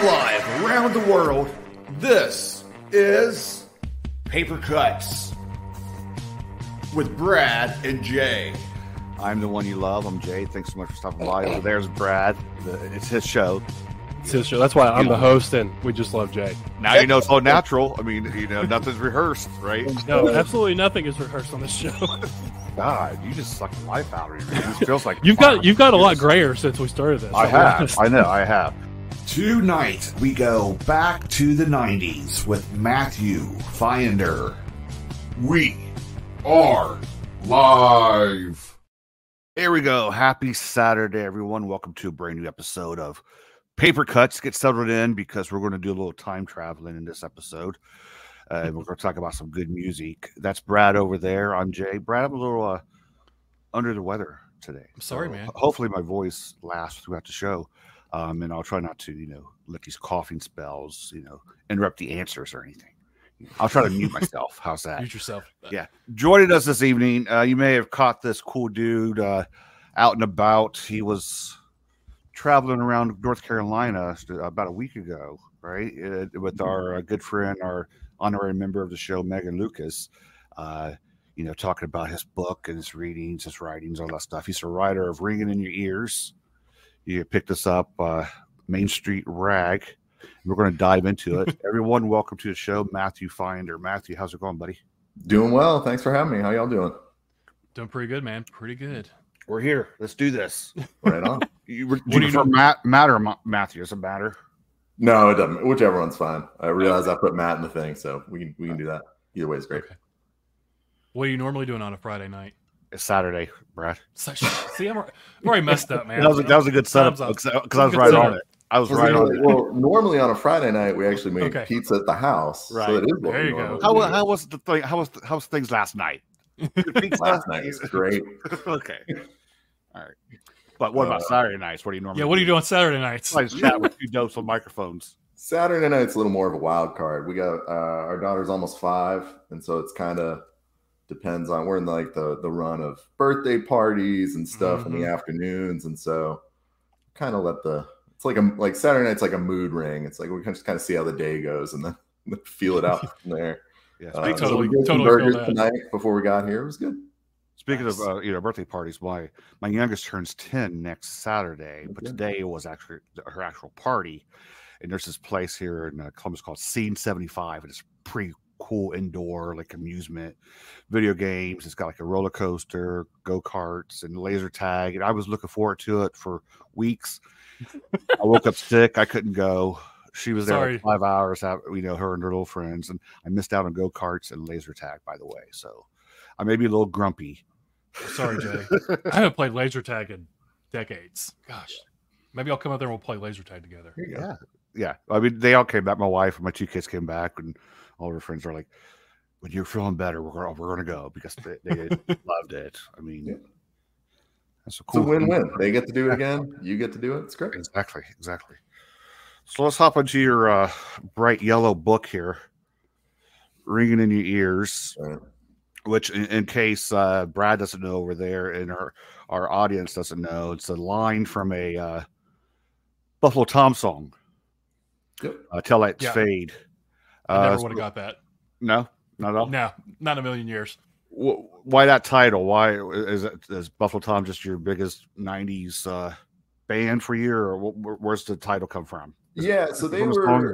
live around the world, this is Paper Cuts with Brad and Jay. I'm the one you love. I'm Jay. Thanks so much for stopping by. Over there's Brad. It's his show. It's his show. That's why I'm the host, and we just love Jay. Now you know it's all natural. I mean, nothing's rehearsed, right? No, absolutely nothing is rehearsed on this show. God, you just suck the life out of me. It just feels like you've got a lot grayer since we started this. I have. I know. I have. Tonight, we go back to the 90s with Matthew Finder. We are live. Here we go. Happy Saturday, everyone. Welcome to a brand new episode of Paper Cuts. Get settled in because we're going to do a little time traveling in this episode. We're going to talk about some good music. That's Brad over there. I'm Jay. Brad, I'm a little under the weather today. I'm sorry, man. Hopefully my voice lasts throughout the show. And I'll try not to, let these coughing spells, interrupt the answers or anything. I'll try to mute myself. How's that? Mute yourself. Yeah. Joining us this evening, you may have caught this cool dude out and about. He was traveling around North Carolina about a week ago, right? With our good friend, our honorary member of the show, Megan Lucas, talking about his book and his readings, his writings, all that stuff. He's a writer of Ringing in Your Ears. You picked us up, Main Street Rag. We're going to dive into it. Everyone, welcome to the show, Matthew Finder. Matthew, how's it going, buddy? Doing well. Thanks for having me. How y'all doing? Doing pretty good, man. Pretty good. We're here. Let's do this. Right on. Do you prefer Matt or Matthew? Does it matter? No, it doesn't. Whichever one's fine. I realize I put Matt in the thing, so we can do that. Either way is great. Okay. What are you normally doing on a Friday night? It's Saturday, Brad. See, I'm already messed up, man. that was a good setup because I was right on it. I was right on it. Well, normally on a Friday night we actually make pizza at the house. Right. So it is there you go. How was the thing? How was things last night? Last night was great. Okay. All right. But what about Saturday nights? What do you normally? Yeah, what do you do on Saturday nights? I just chat with two dopes on microphones. Saturday night's a little more of a wild card. We got our daughter's almost 5, and so it's kind of depends on we're in the run of birthday parties and stuff in the afternoons, and so kind of it's like Saturday night's like a mood ring. It's like we can just kind of see how the day goes and then feel it out from there. Yeah, totally burgers tonight before we got here. It was good. Speaking of birthday parties, my youngest turns 10 next Saturday, but today was actually her actual party, and there's this place here in Columbus called Scene 75, and it's pretty cool indoor amusement video games. It's got a roller coaster, go-karts, and laser tag, and I was looking forward to it for weeks. I woke up sick. I couldn't go. She was there 5 hours, her and her little friends, and I missed out on go-karts and laser tag, by the way, so I may be a little grumpy. Sorry, Jay. I haven't played laser tag in decades. Gosh, maybe I'll come out there and we'll play laser tag together. Yeah. I mean, they all came back. My wife and my 2 kids came back, and all of her friends are like, "When you're feeling better, we're gonna go," because they loved it. I mean, that's a cool. It's a win-win. They get to do it again. You get to do it. It's great. Exactly. So let's hop into your bright yellow book here, Ringing in Your Ears. Right. Which, in case Brad doesn't know over there and our audience doesn't know, it's a line from a Buffalo Tom song. Yep. Till Lights Fade. I never would have got that. No, not at all. No, not in a million years. Why that title? Why is Buffalo Tom just your biggest '90s band for you, or where's the title come from? So they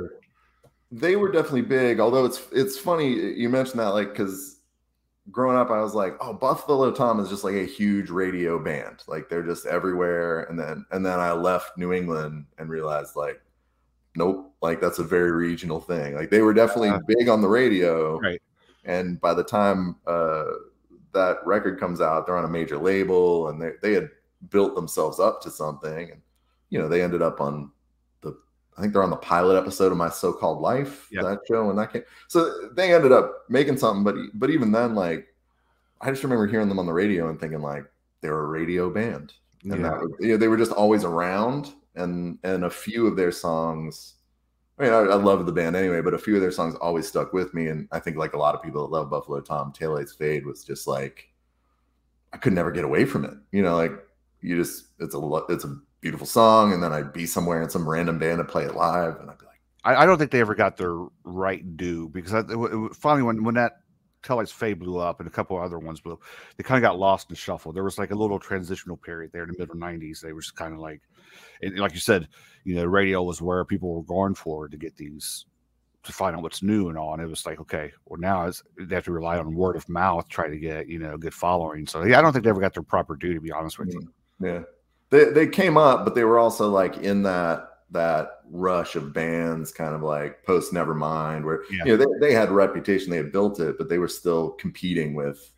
were definitely big. Although it's funny you mentioned that, because growing up, I was like, oh, Buffalo Tom is just a huge radio band. They're just everywhere. And then I left New England and realized nope, that's a very regional thing. They were definitely big on the radio. Right. And by the time that record comes out, they're on a major label and they had built themselves up to something. And, they ended up on I think they're on the pilot episode of My So-Called Life, that show, when that came. So they ended up making something, but even then, I just remember hearing them on the radio and thinking they were a radio band, and they were just always around. And a few of their songs, I loved the band anyway, but a few of their songs always stuck with me. And I think a lot of people that love Buffalo Tom, Till Lights Fade was just I could never get away from it. It's a beautiful song, and then I'd be somewhere and some random band would play it live, and I'd be like, I don't think they ever got their right due, because finally when that Tell Lights Fade blew up and a couple of other ones blew, they kind of got lost in the shuffle. There was like a little transitional period there in the middle 90s. They were just kind of like, and like you said, radio was where people were going for to get these, to find out what's new and all. And it was like, okay, well, now they have to rely on word of mouth, try to get, good following. So yeah, I don't think they ever got their proper due, to be honest with you. Yeah. They came up, but they were also like in that rush of bands, kind of like post Nevermind, where they had a reputation, they had built it, but they were still competing with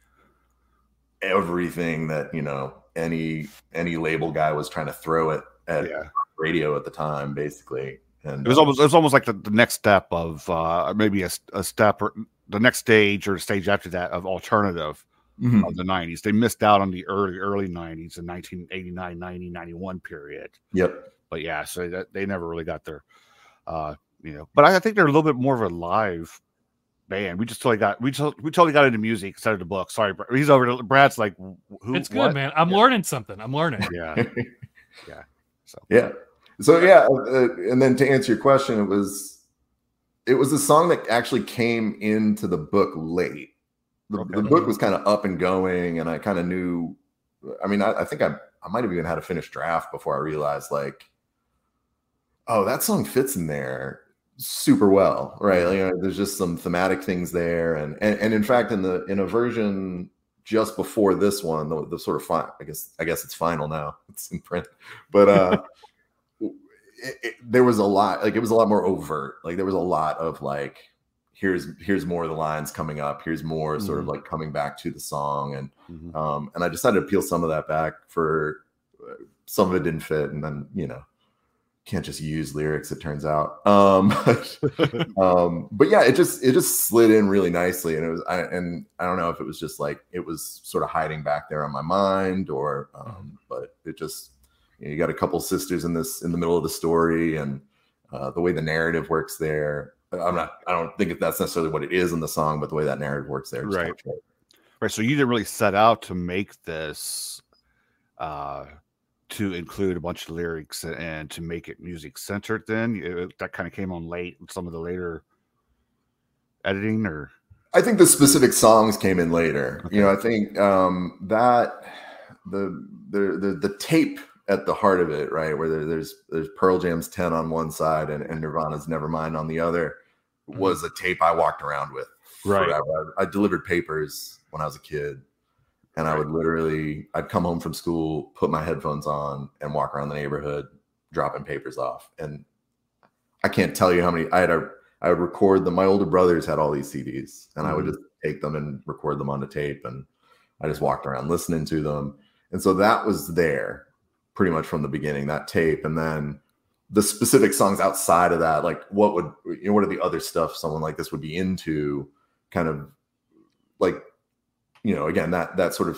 everything that any label guy was trying to throw it at radio at the time, basically. And it was almost like the next step of maybe a step, or the next stage or the stage after that of alternative of the 90s. They missed out on the early 90s, the 1989, 90, 91 period. Yep. But yeah, so they never really got their, But I think they're a little bit more of a live band. We totally got into music instead of the book. Sorry, he's over to Brad's like, who? It's good, what? man. I'm learning something. I'm learning. Yeah, yeah. So and then to answer your question, it was a song that actually came into the book late. The book was kind of up and going, and I kind of knew. I mean, I think I might have even had a finished draft before I realized, like, oh, that song fits in there super well, right? There's just some thematic things there, and in fact, in a version just before this one, the sort of fine, I guess it's final now, it's in print, but there was a lot, like, it was a lot more overt. Like, there was a lot of like, here's more of the lines coming up, here's more sort of like coming back to the song, and I decided to peel some of that back. For some of it didn't fit, and then can't just use lyrics, it turns out. But yeah, it just slid in really nicely, and I don't know if it was just like it was sort of hiding back there on my mind, or but it just, you got a couple sisters in the middle of the story, and the way the narrative works there. I don't think that's necessarily what it is in the song, but the way that narrative works there. Right. So you didn't really set out to make this to include a bunch of lyrics and to make it music centered. Then that kind of came on late with some of the later editing, or I think the specific songs came in later. Okay. I think that the tape at the heart of it, right, where there's Pearl Jam's 10 on one side and Nirvana's Nevermind on the other, was a tape I walked around with forever. I delivered papers when I was a kid, and I would I'd come home from school, put my headphones on, and walk around the neighborhood dropping papers off. And I can't tell you how many I would record them. My older brothers had all these CDs, and I would just take them and record them on the tape, and I just walked around listening to them. And so that was there pretty much from the beginning, that tape. And then the specific songs outside of that, like what are the other stuff someone like this would be into, kind of like, again, that sort of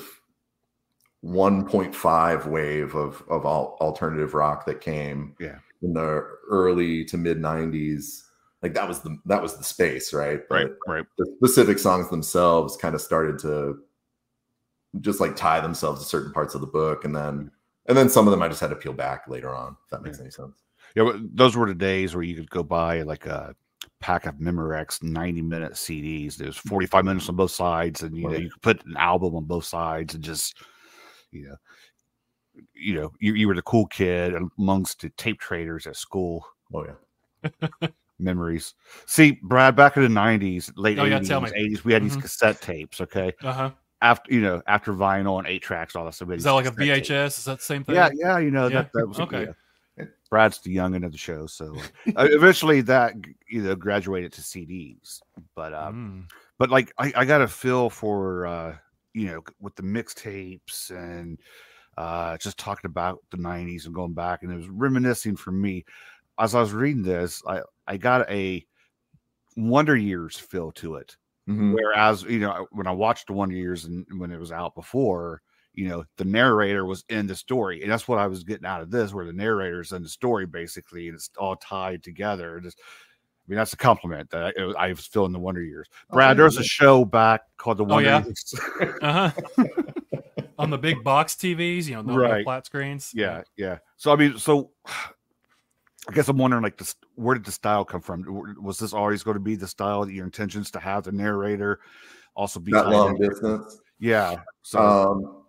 1.5 wave of alternative rock that came in the early to mid 90s. Like that was the space, right? Right. The specific songs themselves kind of started to just like tie themselves to certain parts of the book, and then some of them I just had to peel back later on, if that makes any sense. Yeah, but those were the days where you could go buy like a pack of Memorex 90-minute CDs. There's 45 minutes on both sides, and you could put an album on both sides, and just you were the cool kid amongst the tape traders at school. Oh yeah. Memories. See, Brad, back in the 90s, late 80s, 80s, we had these cassette tapes, okay? After vinyl and 8-tracks, all that stuff. Is that like a VHS? Tapes. Is that the same thing? Yeah. That was okay. Brad's the youngin of the show, so eventually that graduated to CDs. But but like I got a feel for with the mixtapes and just talking about the 90s and going back, and it was reminiscing for me as I was reading this. I got a Wonder Years feel to it. Whereas, when I watched the Wonder Years and when it was out before, the narrator was in the story. And that's what I was getting out of this, where the narrator's in the story, basically, and it's all tied together. That's a compliment that I was feeling the Wonder Years. Brad, there's a show back called The Wonder Years. on the big box TVs, you know, no Right. flat screens. Yeah, yeah. So I mean, I guess I'm wondering, like, where did the style come from? Was this always going to be the style, your intentions to have the narrator also be That tied long in? distance. Yeah. So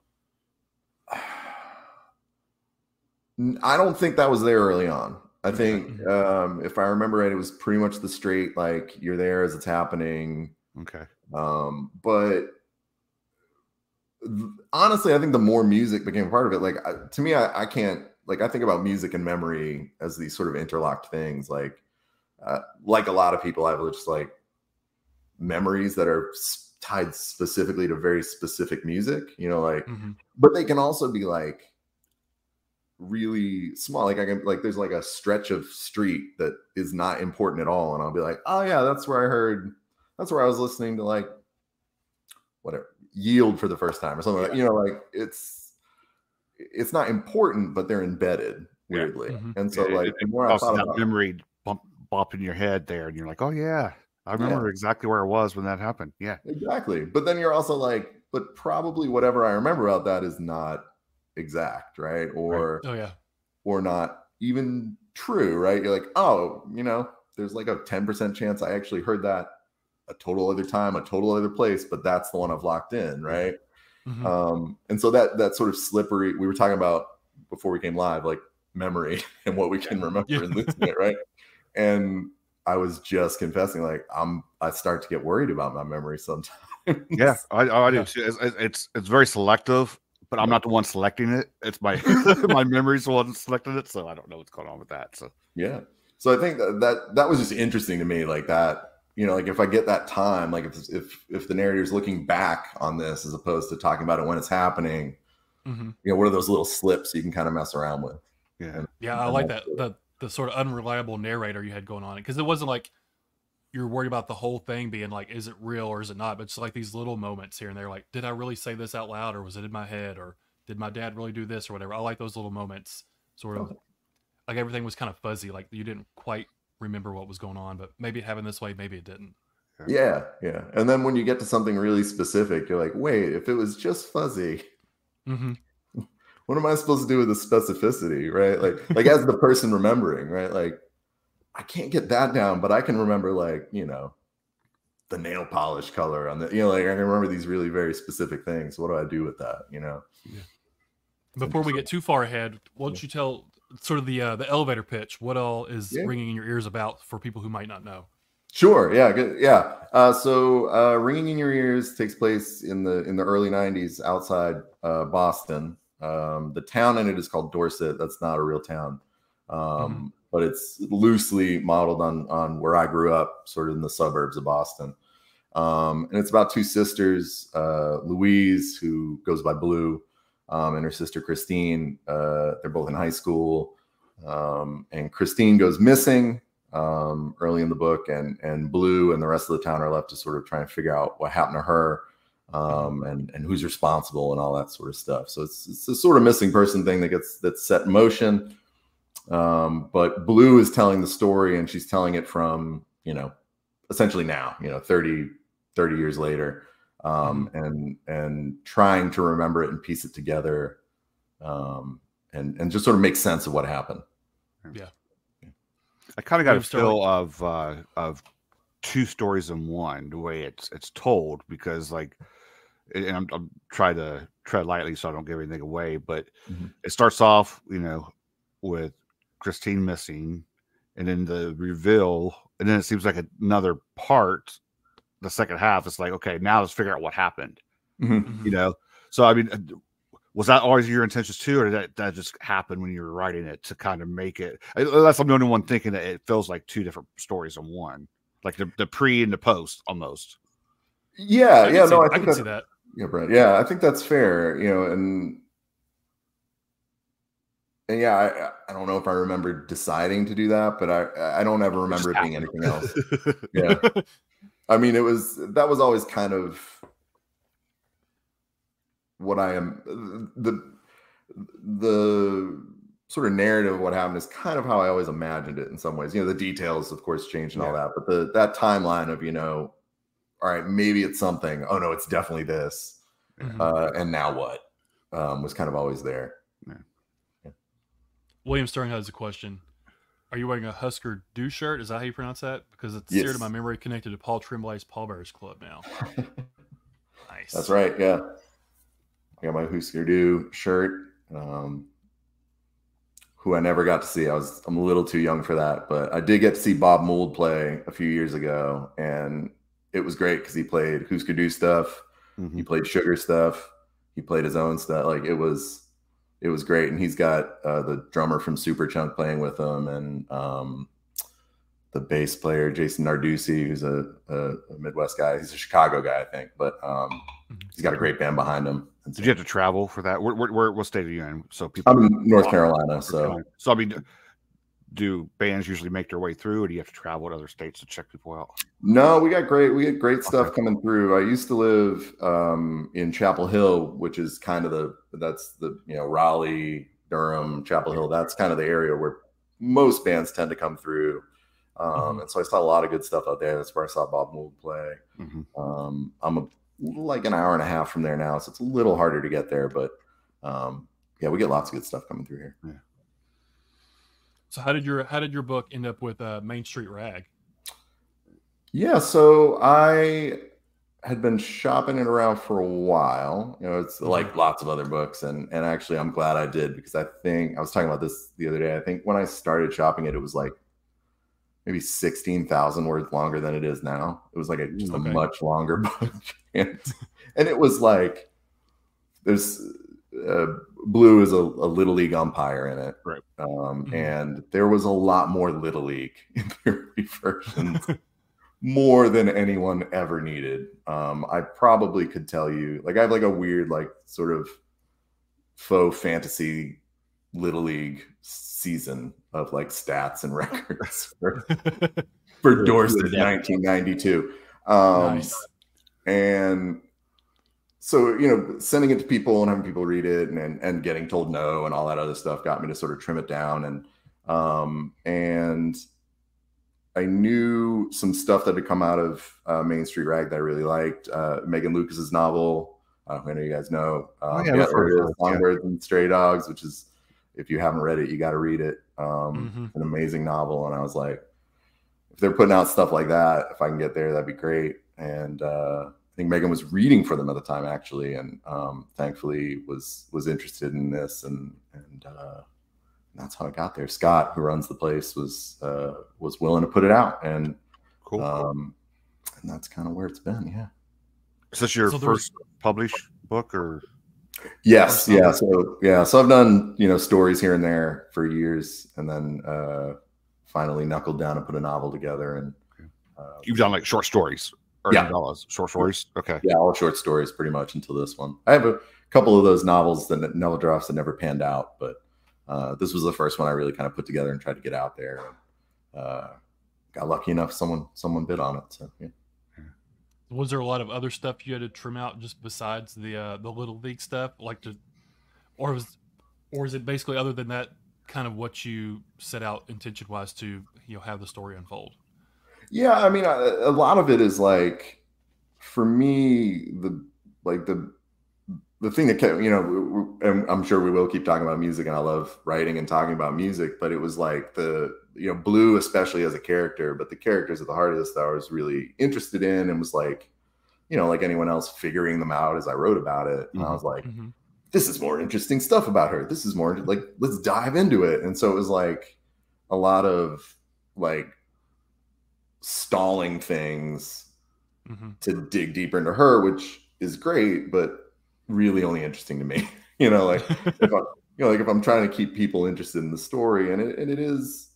I don't think that was there early on. I think if I remember right, it was pretty much the straight, like, you're there as it's happening. okay. But honestly, I think the more music became a part of it, like, to me, I can't, like, I think about music and memory as these sort of interlocked things. Like a lot of people, I have just like memories that are tied specifically to very specific music, you know, like, but they can also be like really small. Like, I can, like, there's like a stretch of street that is not important at all, and I'll be like, oh yeah, that's where I was listening to, like, whatever, Yield for the first time or something like, you know, like, it's not important, but they're embedded weirdly. And so, like, the more I thought about memory bop in your head there, and you're like, oh yeah, I remember exactly where I was when that happened. Yeah, exactly. But then you're also like, but probably whatever I remember about that is not exact, right? Or or not even true, right? You're like, oh, you know, there's like a 10% chance I actually heard that a total other time, a total other place, but that's the one I've locked in, right? And so that sort of slippery, we were talking about before we came live, like memory and what we can remember and losing it, right? And I was just confessing, like, I start to get worried about my memory sometimes. Yeah, I do too. It's very selective, but I'm not the one selecting it. It's my my memory's the one selecting it, so I don't know what's going on with that. So yeah, so I think that was just interesting to me, like that. You know, like, if I get that time, like, if the narrator's looking back on this as opposed to talking about it when it's happening, you know, what are those little slips you can kind of mess around with? Yeah, I like that the sort of unreliable narrator you had going on, because it wasn't like you're worried about the whole thing being like, is it real or is it not? But it's like these little moments here and there, like, did I really say this out loud, or was it in my head, or did my dad really do this or whatever? I like those little moments, sort of like everything was kind of fuzzy, like you didn't quite remember what was going on, but maybe it happened this way, maybe it didn't. Yeah. And then when you get to something really specific, you're like, wait, if it was just fuzzy, what am I supposed to do with the specificity, right? Like as the person remembering, right? Like, I can't get that down, but I can remember, like, you know, the nail polish color on the, you know, like, I can remember these really very specific things. What do I do with that, you know? Before we get too far ahead, why don't you tell sort of the elevator pitch, what all is ringing in your ears about for people who might not know? Sure. Yeah. Good. Yeah. So Ringing in Your Ears takes place in the early 90s outside Boston. The town in it is called Dorset. That's not a real town. But it's loosely modeled on where I grew up, sort of in the suburbs of Boston. And it's about two sisters, Louise, who goes by Blue, and her sister Christine. They're both in high school. And Christine goes missing early in the book, and Blue and the rest of the town are left to sort of try and figure out what happened to her, and who's responsible and all that sort of stuff. So it's a sort of missing person thing that's set in motion. But Blue is telling the story, and she's telling it from, you know, essentially now, you know, 30 years later, and trying to remember it and piece it together, and just sort of make sense of what happened. Yeah. I kind of got a feel of two stories in one, the way it's told, because, like, and I'm trying to tread lightly so I don't give anything away, but it starts off, you know, with Christine missing, and then the reveal, and then it seems like another part, the second half, it's like, okay, now let's figure out what happened. You know, so I mean, was that always your intentions too, or did that just happen when you were writing it to kind of make it? That's, I'm the only one thinking that it feels like two different stories in one, like the pre and the post almost. Yeah, I can see that. Yeah, Brent. Yeah, I think that's fair. You know, and yeah, I don't know if I remember deciding to do that, but I don't ever remember it being anything else. Yeah, I mean, that was always kind of what I am. The sort of narrative of what happened is kind of how I always imagined it in some ways. You know, the details, of course, change and all that, but that timeline of, you know, all right, maybe it's something. Oh no, it's definitely this. And now what? was kind of always there. William Stern has a question. Are you wearing a Husker Du shirt? Is that how you pronounce that? Because it's Yes. seared in my memory, connected to Paul Tremblay's Pallbearers Club now. Nice. That's right. Yeah. I got my Husker Du shirt, who I never got to see. I'm a little too young for that, but I did get to see Bob Mould play a few years ago, and it was great because he played Husker Du stuff. Mm-hmm. He played Sugar stuff. He played his own stuff. Like it was great. And he's got the drummer from Superchunk playing with him, and the bass player Jason Narducci, who's a Midwest guy. He's a Chicago guy, I think, but he's got a great band behind him. Did you have to travel for that? What state are you in? So people. I'm in North Carolina, so I mean, do bands usually make their way through, or do you have to travel to other states to check people out? No, we got great stuff coming through. I used to live in Chapel Hill, which is kind of that's the Raleigh, Durham, Chapel Hill. That's kind of the area where most bands tend to come through. And so I saw a lot of good stuff out there. That's where I saw Bob Mould play. I'm like an hour and a half from there now, so it's a little harder to get there, but yeah, we get lots of good stuff coming through here. Yeah. So how did your book end up with Main Street Rag? Yeah, so I had been shopping it around for a while. It's like lots of other books, and actually I'm glad I did, because I think I was talking about this the other day. I think when I started shopping it, it was like maybe 16,000 words longer than it is now. It was like a much longer book. And it was like, there's Blue is a Little League umpire in it. Right. And there was a lot more Little League in the early versions, more than anyone ever needed. I probably could tell you, like, I have like a weird, like, sort of faux fantasy Little League season of like stats and records for Dorset 1992. Nice. And so, sending it to people and having people read it and getting told no and all that other stuff got me to sort of trim it down. And I knew some stuff that had come out of Main Street Rag that I really liked. Megan Lucas's novel, I know you guys know. Songbirds and Stray Dogs, which is, if you haven't read it, you got to read it. An amazing novel. And I was like, if they're putting out stuff like that, if I can get there, that'd be great. And I think Megan was reading for them at the time, actually, and thankfully was interested in this, and that's how I got there. Scott, who runs the place, was willing to put it out, and cool. And that's kind of where it's been. Yeah. Is this your first published book, or? Yes. Yeah. So I've done stories here and there for years, and then finally knuckled down and put a novel together. And you've done like short stories. Short stories. Okay. Yeah, all short stories pretty much until this one. I have a couple of those novels, novel drafts that never panned out, but this was the first one I really kind of put together and tried to get out there. Got lucky enough, someone bid on it. So yeah. Was there a lot of other stuff you had to trim out just besides the Little League stuff, or is it basically, other than that, kind of what you set out intention wise to have the story unfold? Yeah, I mean, a lot of it is like, for me, the thing that kept, and I'm sure we will keep talking about music, and I love writing and talking about music, but it was like Blue, especially as a character, but the characters at the heart of this that I was really interested in, and was like, like anyone else, figuring them out as I wrote about it. And I was like, this is more interesting stuff about her. This is more like, let's dive into it. And so it was like a lot of like stalling things to dig deeper into her, which is great, but really only interesting to me. Like if I'm trying to keep people interested in the story, and it is,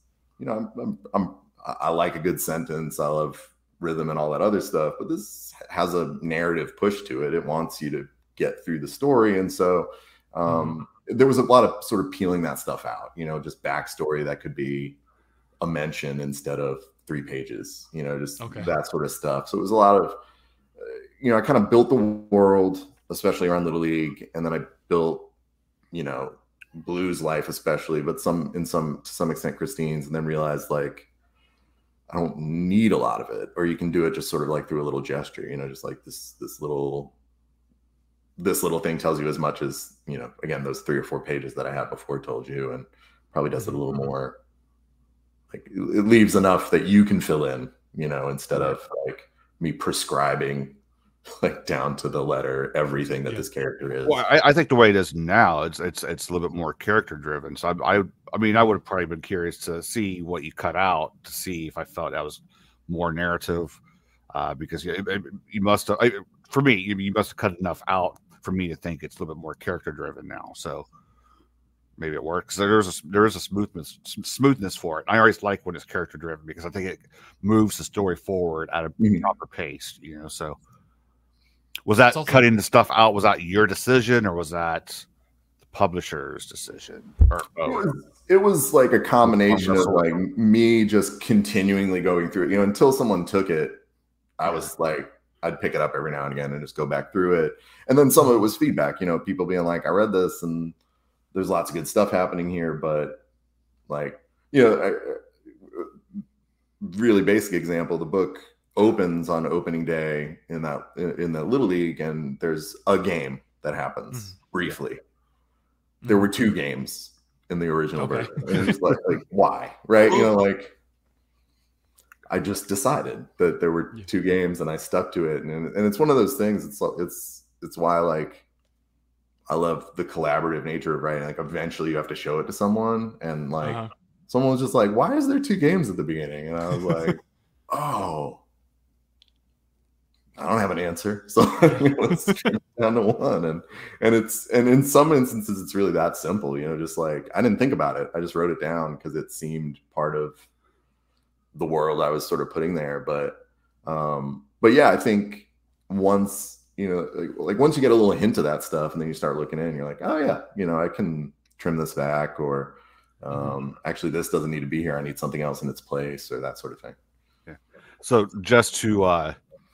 I like a good sentence. I love rhythm and all that other stuff, but this has a narrative push to it. It wants you to get through the story. And so there was a lot of sort of peeling that stuff out, just backstory that could be a mention instead of 3 pages, that sort of stuff. So it was a lot of, I kind of built the world, especially around Little League. And then I built, Blue's life, especially, but to some extent Christine's, and then realized like, I don't need a lot of it, or you can do it just sort of like through a little gesture, just like this little this little thing tells you as much as, again, those 3 or 4 pages that I had before told you, and probably does it a little more. Like, it leaves enough that you can fill in, instead of like me prescribing like down to the letter everything that this character is. Well, I think the way it is now, it's a little bit more character driven. So I would have probably been curious to see what you cut out to see if I felt that was more narrative, because you must have, for me, you must have cut enough out for me to think it's a little bit more character driven now. So maybe it works. There is a smoothness for it. I always like when it's character driven because I think it moves the story forward at a proper pace. So was that cutting the stuff out? Was that your decision, or was that the publisher's decision? Or it was like a combination of like me just continually going through it. Until someone took it, I was like, I'd pick it up every now and again and just go back through it. And then some of it was feedback. People being like, I read this and there's lots of good stuff happening here, but like, really basic example, the book opens on opening day in the Little League, and there's a game that happens briefly. There were 2 games in the original version. And it's like why? Right? Like, I just decided that there were 2 games and I stuck to it. And it's one of those things. It's why, like, I love the collaborative nature of writing. Like, eventually you have to show it to someone, and like someone was just like, why is there 2 games at the beginning? And I was like, oh, I don't have an answer. So let's trim it down to 1. And in some instances it's really that simple, just like, I didn't think about it. I just wrote it down because it seemed part of the world I was sort of putting there. But yeah, I think once, like once you get a little hint of that stuff and then you start looking in, you're like, oh yeah, I can trim this back, or actually this doesn't need to be here. I need something else in its place, or that sort of thing. Yeah. So just to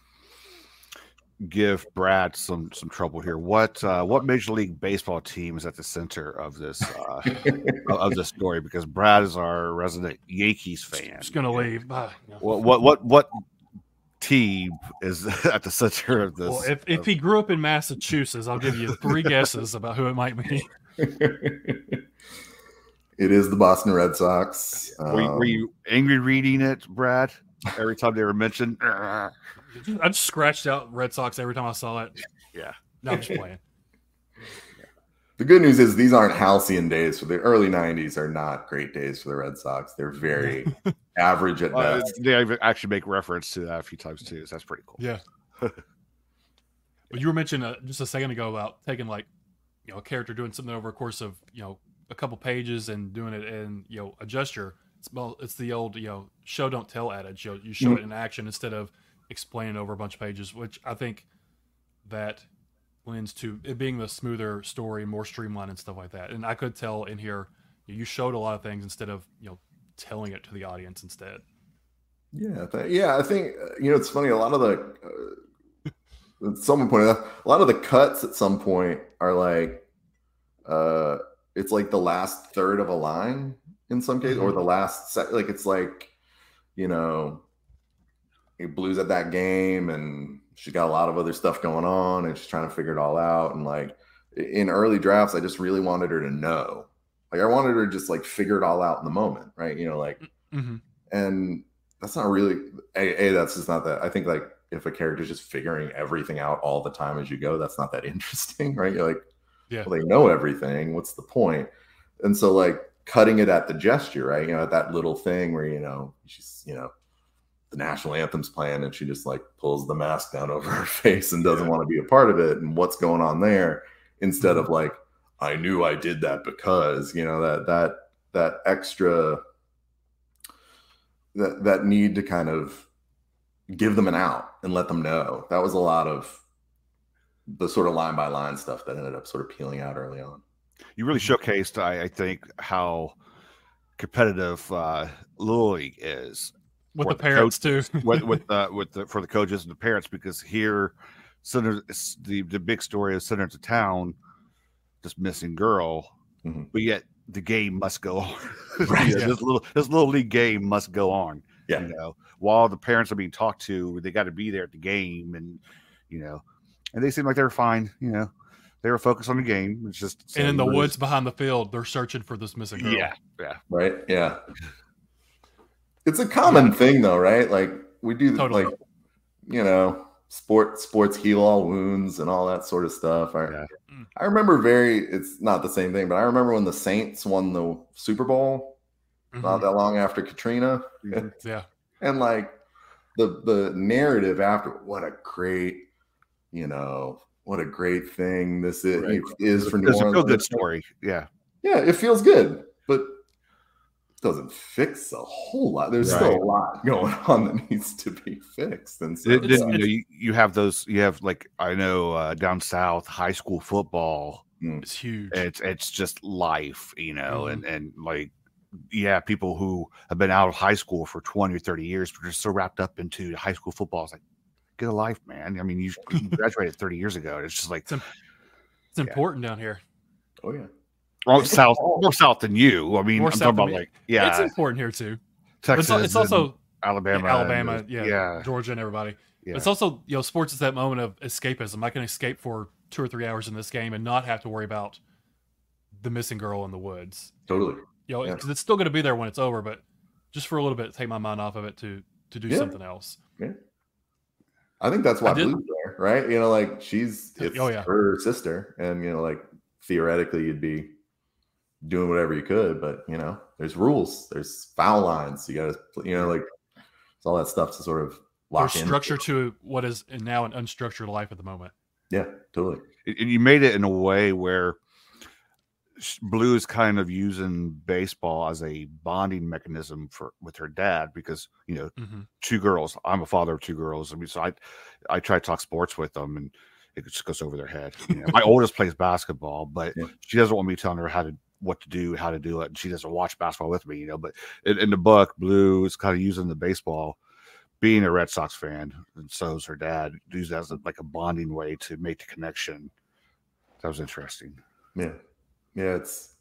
give Brad some trouble here, what Major League Baseball team is at the center of this of this story? Because Brad is our resident Yankees fan. Just gonna leave. What team is at the center of this? Well, if he grew up in Massachusetts, I'll give you 3 guesses about who it might be. It is the Boston Red Sox. Were you angry reading it, Brad? Every time they were mentioned, I just scratched out Red Sox every time I saw it. Yeah. No, I'm just playing. The good news is these aren't halcyon days. For the early 90s are not great days for the Red Sox. They're very average at best. They actually make reference to that a few times too, so that's pretty cool. Yeah. But you were mentioning just a second ago about taking like, a character doing something over a course of, a couple pages and doing it in, a gesture. It's the old, show don't tell adage. You show it in action instead of explaining over a bunch of pages, which I think that lends to it being the smoother story, more streamlined and stuff like that. And I could tell in here, you showed a lot of things instead of, telling it to the audience instead. Yeah. I think, it's funny. A lot of someone pointed out, a lot of the cuts at some point are like, it's like the last third of a line in some cases, or the last like it's like, Blue's at that game and she's got a lot of other stuff going on and she's trying to figure it all out. And like in early drafts, I just really wanted her to know. Like I wanted her to just like figure it all out in the moment, right? And that's not really that's just not that. I think like if a character's just figuring everything out all the time as you go, that's not that interesting, right? You're like, well, they know everything. What's the point? And so like cutting it at the gesture, right? At that little thing where, she's, the national anthem's playing and she just like pulls the mask down over her face and doesn't want to be a part of it. And what's going on there, instead of like, I knew I did that because, that extra, that need to kind of give them an out and let them know. That was a lot of the sort of line by line stuff that ended up sort of peeling out early on. You really showcased, I think, how competitive Little League is with the parents too. for the coaches and the parents, because here, the big story is center to town, this missing girl, but yet the game must go on. Right. This little league game must go on. Yeah. While the parents are being talked to, they got to be there at the game, and and they seem like they're fine. They were focused on the game. It's just And in the woods behind the field, they're searching for this missing girl. Yeah. Right. Yeah. It's a common thing, though, right? Like we do, Totally. like, you know, sports heal all wounds and all that sort of stuff. I remember it's not the same thing, but I remember when the Saints won the Super Bowl not that long after Katrina. Yeah. And like the narrative after, what a great thing this is for New Orleans. It's a real good story. Yeah. Yeah, it feels good, but it doesn't fix a whole lot. There's still a lot going on that needs to be fixed. And so you have those. You have, like, I know down south, high school football. It's huge. It's just life, and like, yeah, people who have been out of high school for 20 or 30 years, but are so wrapped up into high school football. It's like, get a life, man. I mean, you graduated 30 years ago. It's just like it's important down here. Oh yeah. More south than you. I mean, I'm talking about, like, it's important here too. Texas. It's also Alabama, Georgia, and everybody. Yeah. It's also, sports is that moment of escapism. I can escape for 2 or 3 hours in this game and not have to worry about the missing girl in the woods. Totally. Because it's still going to be there when it's over, but just for a little bit, take my mind off of it to do something else. Yeah. I think that's why Blue's there, right? Like it's her sister, and like theoretically you'd be doing whatever you could, but there's rules, there's foul lines, you gotta, like, it's all that stuff to sort of lock in. There's structure to what is now an unstructured life at the moment. Yeah, totally. And you made it in a way where Blue is kind of using baseball as a bonding mechanism with her dad, because 2 girls. I'm a father of 2 girls. I mean, so I try to talk sports with them, and it just goes over their head. My oldest plays basketball, but she doesn't want me telling her what to do, how to do it, and she doesn't watch basketball with me. But in the book, Blue is kind of using the baseball, being a Red Sox fan, and so is her dad. Use that as like a bonding way to make the connection. That was interesting. Yeah. Yeah,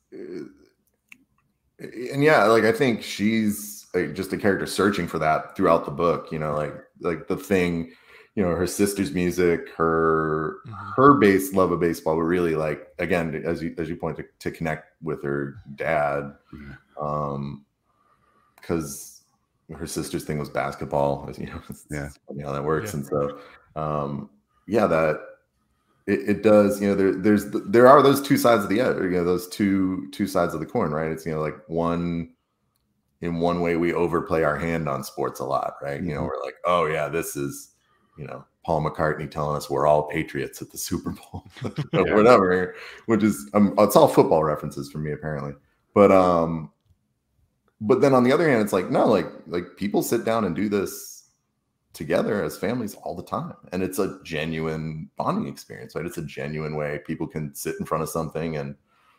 like I think she's just a character searching for that throughout the book. Like the thing, her sister's music, her base love of baseball, but really, like, again, as you point to connect with her dad, because her sister's thing was basketball. Funny how that works, and so that. It does, there are those 2 sides of the those two sides of the coin, right? It's like in one way we overplay our hand on sports a lot, right? We're like, oh yeah, this is Paul McCartney telling us we're all patriots at the Super Bowl, or whatever, which is it's all football references for me apparently, but then on the other hand, it's like, no, like people sit down and do this together as families all the time, and it's a genuine bonding experience, right? It's a genuine way people can sit in front of something and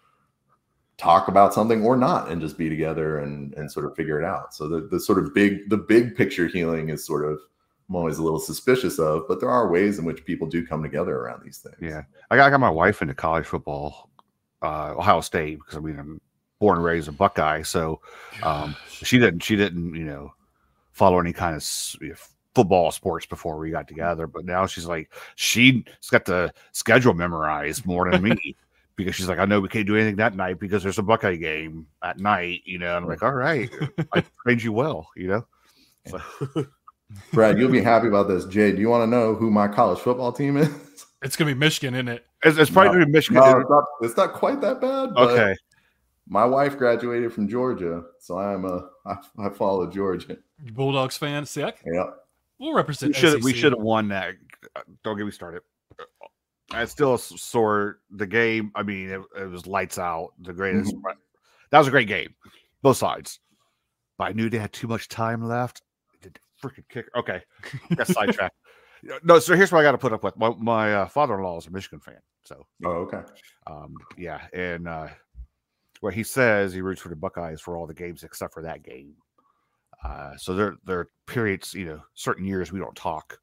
talk about something or not, and just be together and sort of figure it out. So the sort of big picture healing is sort of, I'm always a little suspicious of, but there are ways in which people do come together around these things. Yeah, I got my wife into college football, Ohio State, because I'm born and raised a Buckeye, so she didn't follow any kind of football sports before we got together, but now she's got the schedule memorized more than me, because she's like, I know we can't do anything that night because there's a Buckeye game at night, and I'm like, all right, I trained you well, So. Brad, you'll be happy about this. Jay, do you want to know who my college football team is? It's gonna be Michigan, isn't it? It's probably gonna be Michigan. No, it's not quite that bad. Okay. My wife graduated from Georgia, so I follow Georgia. Bulldogs fan, sick. Yeah. We'll represent. We should have won that. Don't get me started. I still sore the game. I mean, it was lights out. The greatest. That was a great game, both sides. But I knew they had too much time left. Did the freaking kicker? Okay, got sidetracked. No, so here's what I got to put up with. My father-in-law is a Michigan fan, so. Oh, okay. Yeah, and what he says, he roots for the Buckeyes for all the games except for that game. So there are periods, certain years we don't talk.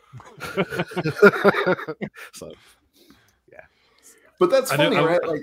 So, yeah. But that's funny, right? Like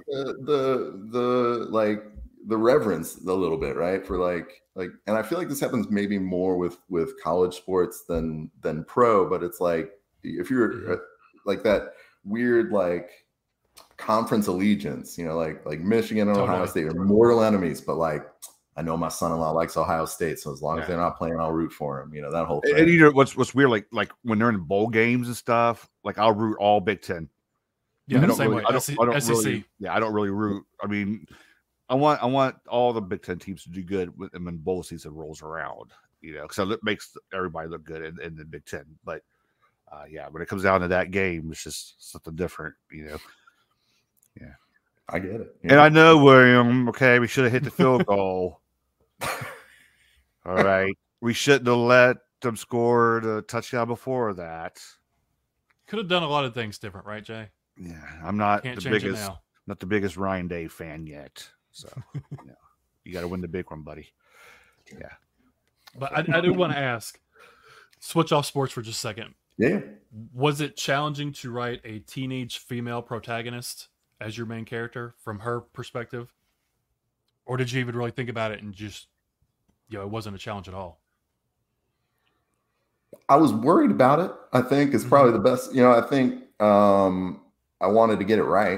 the reverence a little bit, right? For like, and I feel like this happens maybe more with college sports than pro, but it's like, if you're like that weird, like, conference allegiance, you know, like Michigan and Totally. Ohio State are mortal enemies, but like I know my son-in-law likes Ohio State, so as long as they're not playing, I'll root for him. You know, that whole thing. And you know what's weird, like when they're in bowl games and stuff, like I'll root all Big Ten. Yeah, I don't same really, way. I don't SEC. really, I don't really root. I mean, I want all the Big Ten teams to do good when bowl season rolls around, you know, because it makes everybody look good in the Big Ten. But yeah, when it comes down to that game, it's just something different, you know. Yeah, I get it. And I know, William. Okay, we should have hit the field goal. All right, we shouldn't have let them score the touchdown before that. Could have done a lot of things different, right, Jay? Yeah, I'm not Can't the change it biggest, now. not the biggest Ryan Day fan yet. So, you got to win the big one, buddy. Yeah. But I do want to ask, switch off sports for just a second. Yeah. Was it challenging to write a teenage female protagonist as your main character from her perspective? Or did you even really think about it and just, you know, it wasn't a challenge at all? I was worried about it, I think is probably the best. You know, I think I wanted to get it right.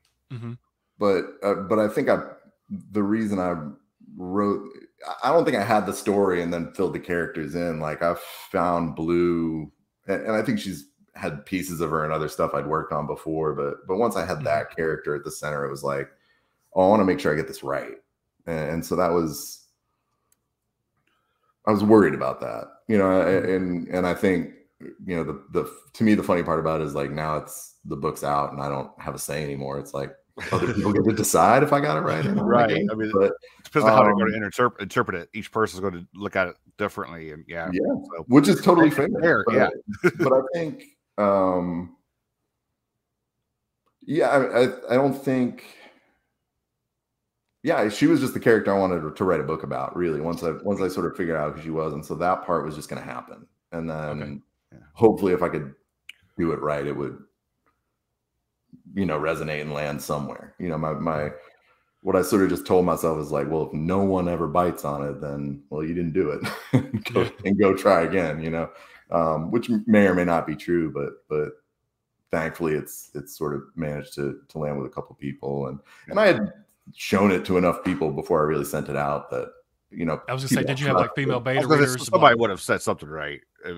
But I think the reason I wrote, I don't think I had the story and then filled the characters in. Like I found Blue, and I think she's had pieces of her and other stuff I'd worked on before. But once I had that character at the center, it was like, oh, I want to make sure I get this right. And so that was, I was worried about that, you know, and I think, you know, to me, the funny part about it is like, now the book's out and I don't have a say anymore. It's like other people get to decide if I got it right or not. Right. I mean, but it depends on how they're going to interpret it. Each person's going to look at it differently. And so, which is totally fair. Yeah. But I think, I don't think, she was just the character I wanted to write a book about, really, once I sort of figured out who she was. And so that part was just going to happen. And then hopefully if I could do it right, it would, you know, resonate and land somewhere. You know, my what I sort of just told myself is like, well, if no one ever bites on it, then, well, you didn't do it. and go try again, you know, which may or may not be true, but thankfully it's sort of managed to land with a couple people. And I had shown it to enough people before I really sent it out that, you know, I was gonna say, did you have like female beta readers? Somebody would have said something right.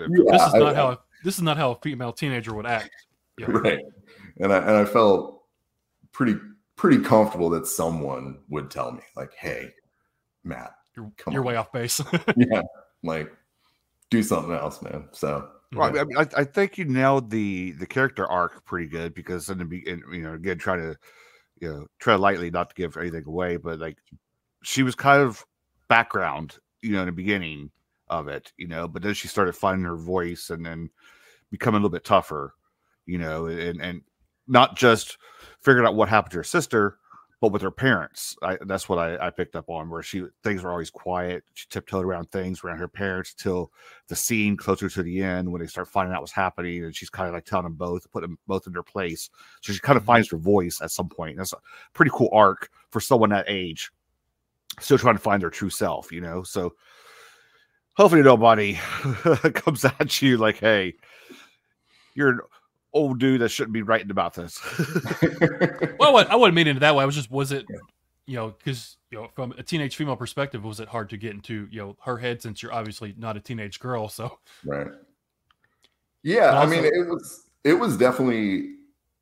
This is not how a female teenager would act. Yeah. Right. And I felt pretty comfortable that someone would tell me, like, hey, Matt, you're way off base. Yeah. Like, do something else, man. So well, I mean, I think you nailed the character arc pretty good, because in the beginning, you know, again, try to tread lightly, not to give anything away, but like she was kind of background, you know, in the beginning of it, you know, but then she started finding her voice and then becoming a little bit tougher, you know, and not just figuring out what happened to her sister, but with her parents. That's what I picked up on, where things were always quiet. She tiptoed around things around her parents till the scene closer to the end when they start finding out what's happening, and she's kind of like telling them both, put them both in their place. So she kind of finds her voice at some point. That's a pretty cool arc for someone that age, still trying to find their true self, you know. So hopefully nobody comes at you like, hey, you're an old dude that shouldn't be writing about this. Well, I wouldn't mean it that way. Was it, you know, because, you know, from a teenage female perspective, was it hard to get into, you know, her head, since you're obviously not a teenage girl? So right. Yeah, also, I mean, it was definitely,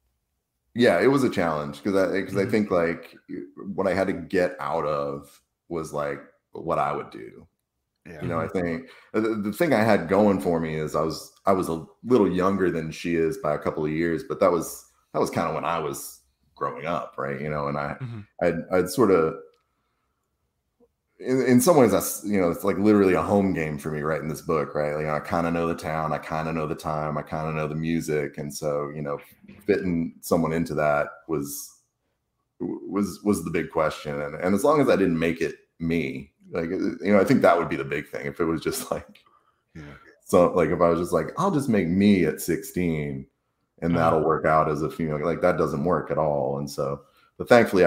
it was a challenge, because I think like what I had to get out of was like what I would do. Yeah. You know, I think the thing I had going for me is I was a little younger than she is by a couple of years, but that was kind of when I was growing up, right? You know, and I'd sort of, in some ways, you know, it's like literally a home game for me writing this book, right? Like, I kind of know the town, I kind of know the time, I kind of know the music, and so, you know, fitting someone into that was the big question, and as long as I didn't make it me. Like, you know, I think that would be the big thing. If it was just like, so like, if I was just like, I'll just make me at 16 and that'll work out as a female, like that doesn't work at all. And so, but thankfully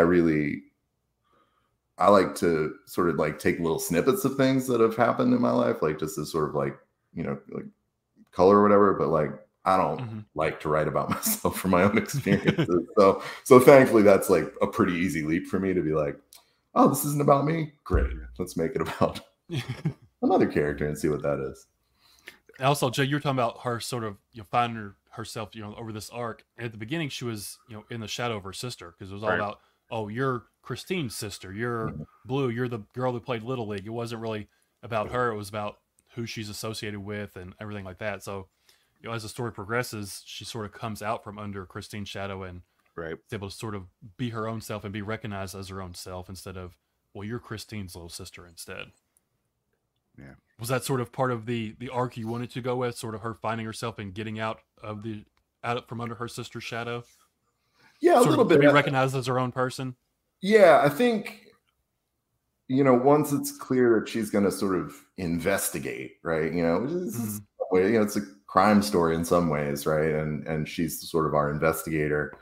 I like to sort of like take little snippets of things that have happened in my life, like just as sort of like, you know, like color or whatever. But like, I don't like to write about myself from my own experiences. So thankfully that's like a pretty easy leap for me to be like, oh, this isn't about me. Great. Let's make it about another character and see what that is. Also, Jay, you were talking about her sort of finding herself, over this arc. And at the beginning, she was, in the shadow of her sister, because it was all about, oh, you're Christine's sister, you're Blue, you're the girl who played Little League. It wasn't really about her; it was about who she's associated with and everything like that. So, as the story progresses, she sort of comes out from under Christine's shadow and is able to sort of be her own self and be recognized as her own self instead of, well, you're Christine's little sister instead. Yeah. Was that sort of part of the arc you wanted to go with, sort of her finding herself and getting out from under her sister's shadow? Yeah, sort a little bit. To be recognized as her own person? Yeah, I think, once it's clear that she's going to sort of investigate, right? It's a crime story in some ways, right? And she's sort of our investigator.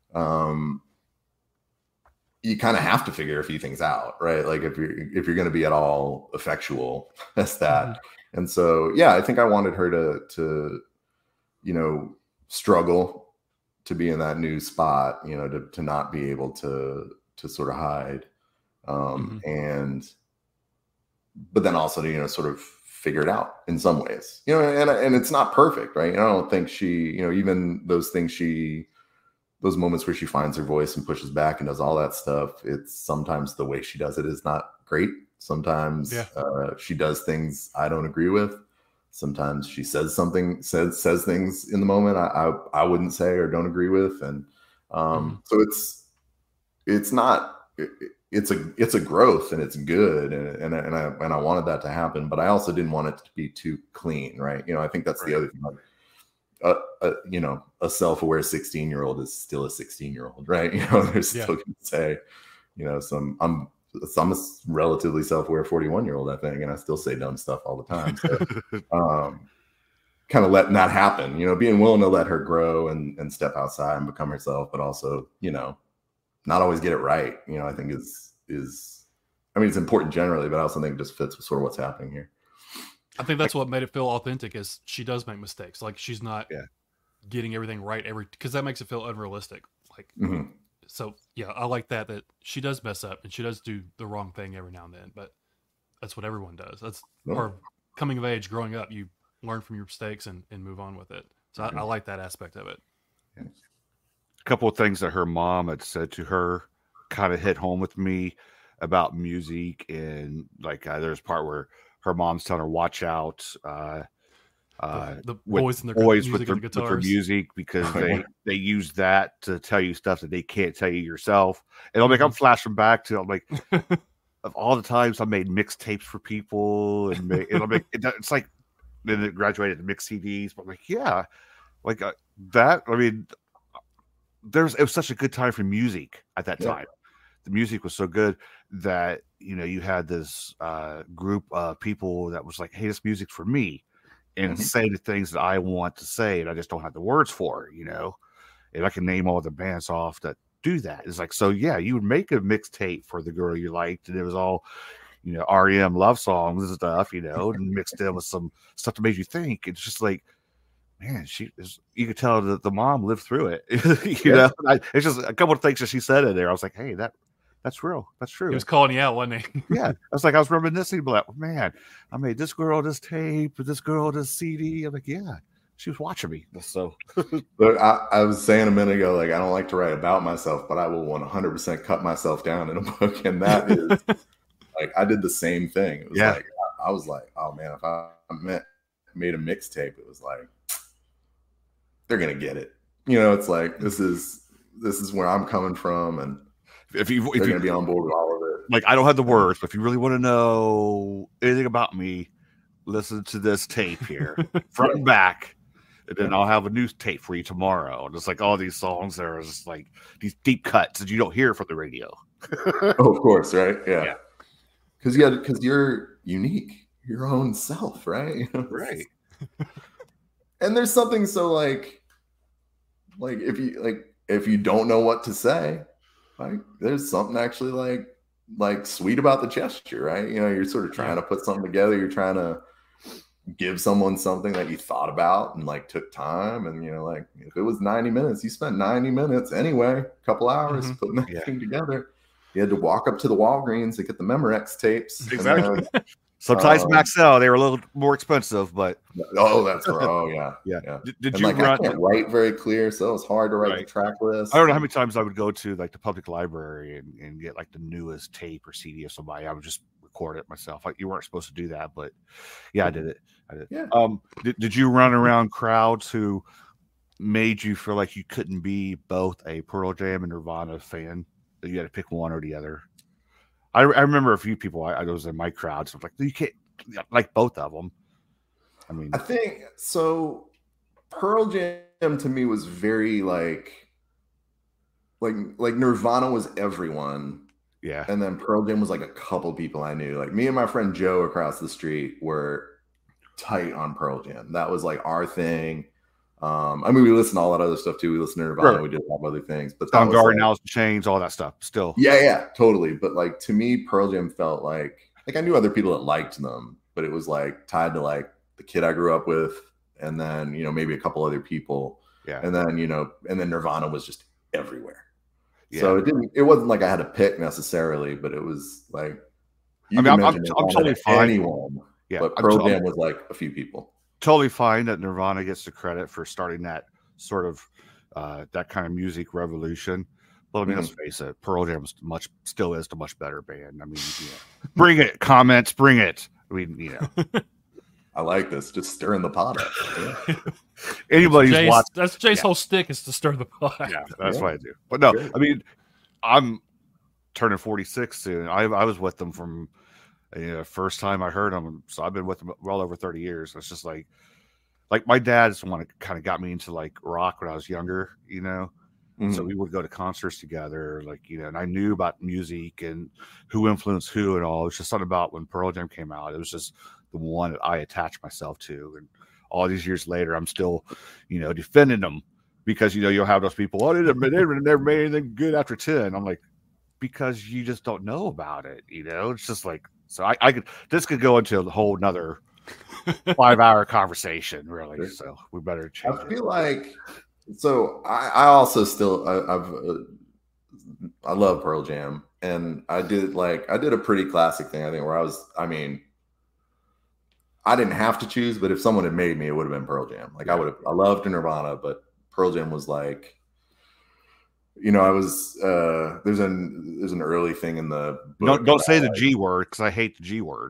You kind of have to figure a few things out, right? Like if you're going to be at all effectual as that. And so, yeah, I think I wanted her to struggle to be in that new spot, to not be able to sort of hide. But then also to, sort of figure it out in some ways, and it's not perfect, right? I don't think she, even those things those moments where she finds her voice and pushes back and does all that stuff, it's sometimes the way she does it is not great. Sometimes she does things I don't agree with. Sometimes she says things in the moment I wouldn't say or don't agree with. And so it's a growth, and it's good. And I wanted that to happen, but I also didn't want it to be too clean. Right. I think that's the other thing. A self-aware 16-year-old is still a 16-year-old, right? They're still going to say, I'm a relatively self-aware 41-year-old, I think, and I still say dumb stuff all the time. So, kind of letting that happen, being willing to let her grow and step outside and become herself, but also, not always get it right. I think is it's important generally, but I also think it just fits with sort of what's happening here. I think that's what made it feel authentic, is she does make mistakes. Like she's not getting everything right because that makes it feel unrealistic. Like, so yeah, I like that she does mess up and she does do the wrong thing every now and then, but that's what everyone does. That's part of coming of age, growing up. You learn from your mistakes and move on with it. So I like that aspect of it. A couple of things that her mom had said to her kind of hit home with me about music, and like there's a part where her mom's telling her, watch out the boys and with their music, because they use that to tell you stuff that they can't tell you yourself. And I'm flashing back to, I'm like, of all the times I made mixtapes for people, and it's like, then it graduated to mix CDs, but I'm like, yeah, like that. I mean, it was such a good time for music at that time. The music was so good that, you had this group of people that was like, hey, this music's for me, and say the things that I want to say, and I just don't have the words for it, and I can name all the bands off that do that. It's like, so yeah, you would make a mixtape for the girl you liked, and it was all, REM love songs and stuff, and mixed in with some stuff that made you think. It's just like, man, you could tell that the mom lived through it. It's just a couple of things that she said in there. I was like, hey, that's real. That's true. He was calling you out, wasn't he? Yeah. I was reminiscing, like, man, I made this girl this tape, this girl this CD. I'm like, yeah, she was watching me. So look, I was saying a minute ago, like, I don't like to write about myself, but I will 100% cut myself down in a book. And that is like, I did the same thing. It was like, I was like, oh man, if I made a mixtape, it was like, they're going to get it. It's like, this is where I'm coming from. And if you're going to be on board with all of it. Like, I don't have the words, but if you really want to know anything about me, listen to this tape here, front and back, and then I'll have a new tape for you tomorrow. And it's like all these songs that are just like these deep cuts that you don't hear from the radio. Oh, of course, right? Yeah. Because you're unique, your own self, right? Right. And there's something so like if you don't know what to say, like there's something actually like sweet about the gesture, right? You're sort of trying to put something together. You're trying to give someone something that you thought about and like took time, and like if it was 90 minutes, you spent 90 minutes anyway, a couple hours putting that thing together. You had to walk up to the Walgreens to get the Memorex tapes. Exactly. Sometimes Maxell, they were a little more expensive, but that's right. Oh yeah. Did you run? I can't write very clear, so it was hard to write the track list. I don't know how many times I would go to like the public library and get like the newest tape or CD of somebody. I would just record it myself. Like, you weren't supposed to do that, but I did it. Yeah. Did you run around crowds who made you feel like you couldn't be both a Pearl Jam and Nirvana fan? That you had to pick one or the other? I remember a few people I was in my crowd, so I was like, you can't like both of them. I mean, I think so. Pearl Jam to me was very like Nirvana was everyone. Yeah. And then Pearl Jam was like a couple people I knew. Like me and my friend Joe across the street were tight on Pearl Jam. That was like our thing. I mean, we listened to all that other stuff too. We listened to Nirvana. Sure. We did a lot of other things, but Soundgarden, Alice in Chains, all that stuff. Still, yeah, totally. But like to me, Pearl Jam felt like I knew other people that liked them, but it was like tied to like the kid I grew up with, and then maybe a couple other people, and then and then Nirvana was just everywhere. Yeah. So it wasn't like I had to pick necessarily, but it was like I'm totally fine. Anyone, but Pearl Jam was like a few people. Totally fine that Nirvana gets the credit for starting that sort of that kind of music revolution. But I mean, let's face it, Pearl Jam still is the much better band. I mean, bring it, comments, bring it. I mean, I like this, just stirring the pot up. Anybody who's watched, that's Jay's whole stick is to stir the pot. Yeah, that's what I do. But no, I mean, I'm turning 46 soon. I was with them from first time I heard them, so I've been with them well over 30 years. It's just like my dad's the one that kind of got me into like rock when I was younger, So we would go to concerts together, and I knew about music and who influenced who and all. It was just something about when Pearl Jam came out. It was just the one that I attached myself to. And all these years later, I'm still, defending them because, you'll have those people, they never made anything good after 10. I'm like, because you just don't know about it, It's just like, so this could go into a whole nother 5-hour conversation, really. So we better change. I feel like, so I also still, I love Pearl Jam, and I did a pretty classic thing, I think, where I didn't have to choose, but if someone had made me, it would have been Pearl Jam. Like I loved Nirvana, but Pearl Jam was like, I was there's an early thing in the book. Don't say the G word, because I hate the G word.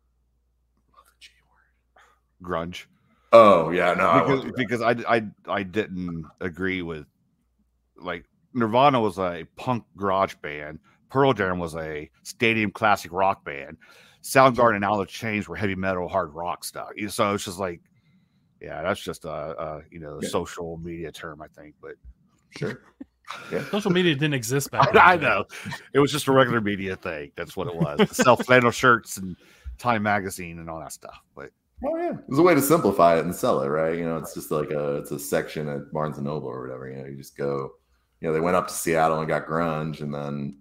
The G word. Grunge. Oh yeah, no, because I didn't agree with, like, Nirvana was a punk garage band. Pearl Jam was a stadium classic rock band. Soundgarden and Alice in Chains were heavy metal, hard rock stuff. So it's just like, that's just a social media term, I think. But sure. Yeah. Social media didn't exist back then. I know. It was just a regular media thing. That's what it was. Sell flannel shirts and Time magazine and all that stuff. But it was a way to simplify it and sell it, right? it's just like it's a section at Barnes and Noble or whatever. You just go, they went up to Seattle and got grunge, and then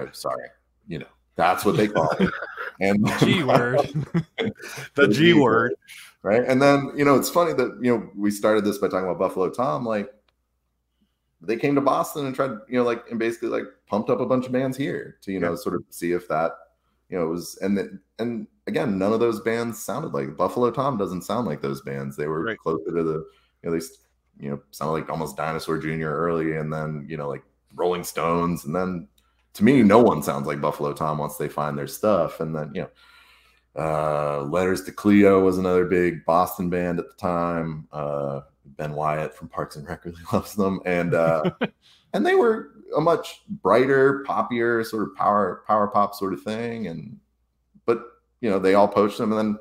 that's what they call it. And the G word. The G word. Right. And then, it's funny that, we started this by talking about Buffalo Tom. Like, they came to Boston and tried, and basically pumped up a bunch of bands here to, sort of see if that, it was, and again, none of those bands sounded like Buffalo Tom. Doesn't sound like those bands. They were closer to the, they, sounded like almost Dinosaur Jr. early, and then, like Rolling Stones. And then to me, no one sounds like Buffalo Tom once they find their stuff. And then, Letters to Cleo was another big Boston band at the time. Ben Wyatt from Parks and Rec really loves them, and and they were a much brighter, poppier sort of power pop sort of thing. But they all poached them, and then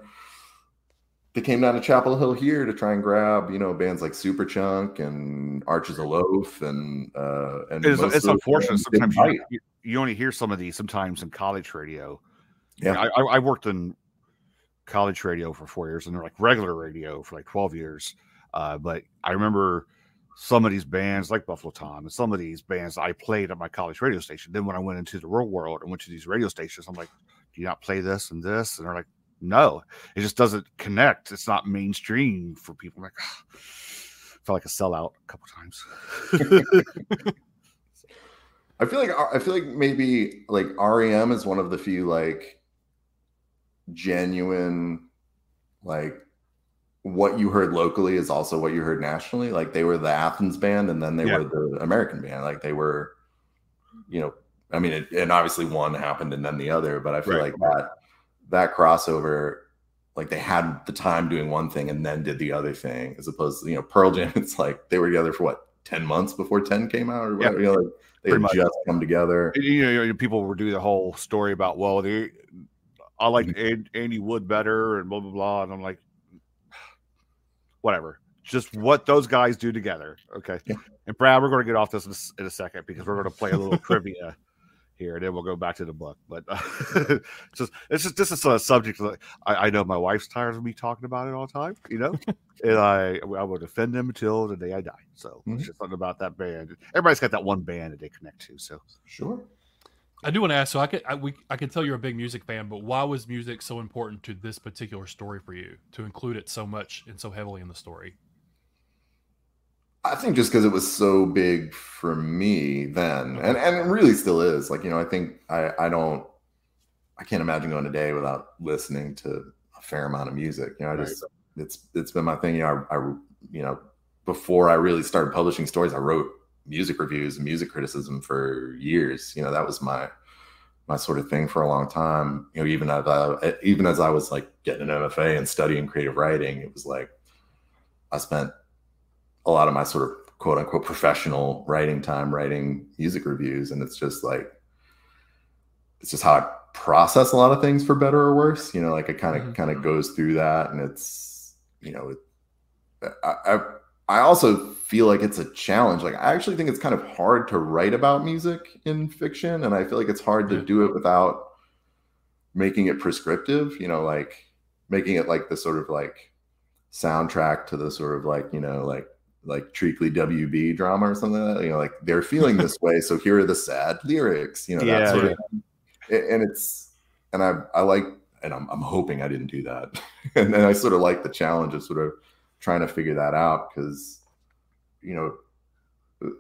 they came down to Chapel Hill here to try and grab bands like Superchunk and Arches a Loaf, and it's unfortunate sometimes you only hear some of these sometimes in college radio. Yeah, I worked in college radio for 4 years, and they're like regular radio for like 12 years. But I remember some of these bands like Buffalo Tom and some of these bands I played at my college radio station. Then when I went into the real world and went to these radio stations, I'm like, do you not play this and this? And they're like, No, it just doesn't connect. It's not mainstream for people. Like, felt like a sellout a couple times. I feel like maybe like REM is one of the few like genuine, like what you heard locally is also what you heard nationally. Like they were the Athens band, and then they were the American band. Like they were, you know, I mean, and obviously one happened and then the other, but I feel like that crossover, like they had the time doing one thing and then did the other thing, as opposed to, you know, Pearl Jam, it's like they were together for what, 10 months before 10 came out or whatever. You know, like they had just come together. You know, people were doing the whole story about, well, I liked Andy Wood better and blah, blah, blah. And I'm like, whatever. Just what those guys do together. Okay. Yeah. And Brad, we're going to get off this in a second because we're going to play a little trivia here, and then we'll go back to the book. But this is a subject that I know my wife's tired of me talking about it all the time, you know, and I will defend them until the day I die. So it's just something about that band. Everybody's got that one band that they connect to. So sure. I do want to ask. So I can tell you're a big music fan, but why was music so important to this particular story for you to include it so much and so heavily in the story? I think just because it was so big for me then, and it really still is. Like, you know, I think I can't imagine going a day without listening to a fair amount of music. You know, it's been my thing. You know, I you know, before I really started publishing stories, I wrote music reviews and music criticism for years. You know, that was my sort of thing for a long time. You know, even as I was like getting an MFA and studying creative writing, it was like I spent a lot of my sort of quote unquote professional writing time writing music reviews. And it's just how I process a lot of things, for better or worse. You know, like it kind of goes through that. And it's, you know, I also feel like it's a challenge. Like I actually think it's kind of hard to write about music in fiction. And I feel like it's hard to do it without making it prescriptive, you know, like making it like the sort of like soundtrack to the sort of like, you know, like Treacly WB drama or something like that. You know, like they're feeling this way, so here are the sad lyrics. You know, that sort of. And I like, and I'm hoping I didn't do that. And then I sort of like the challenge of sort of trying to figure that out, because, you know,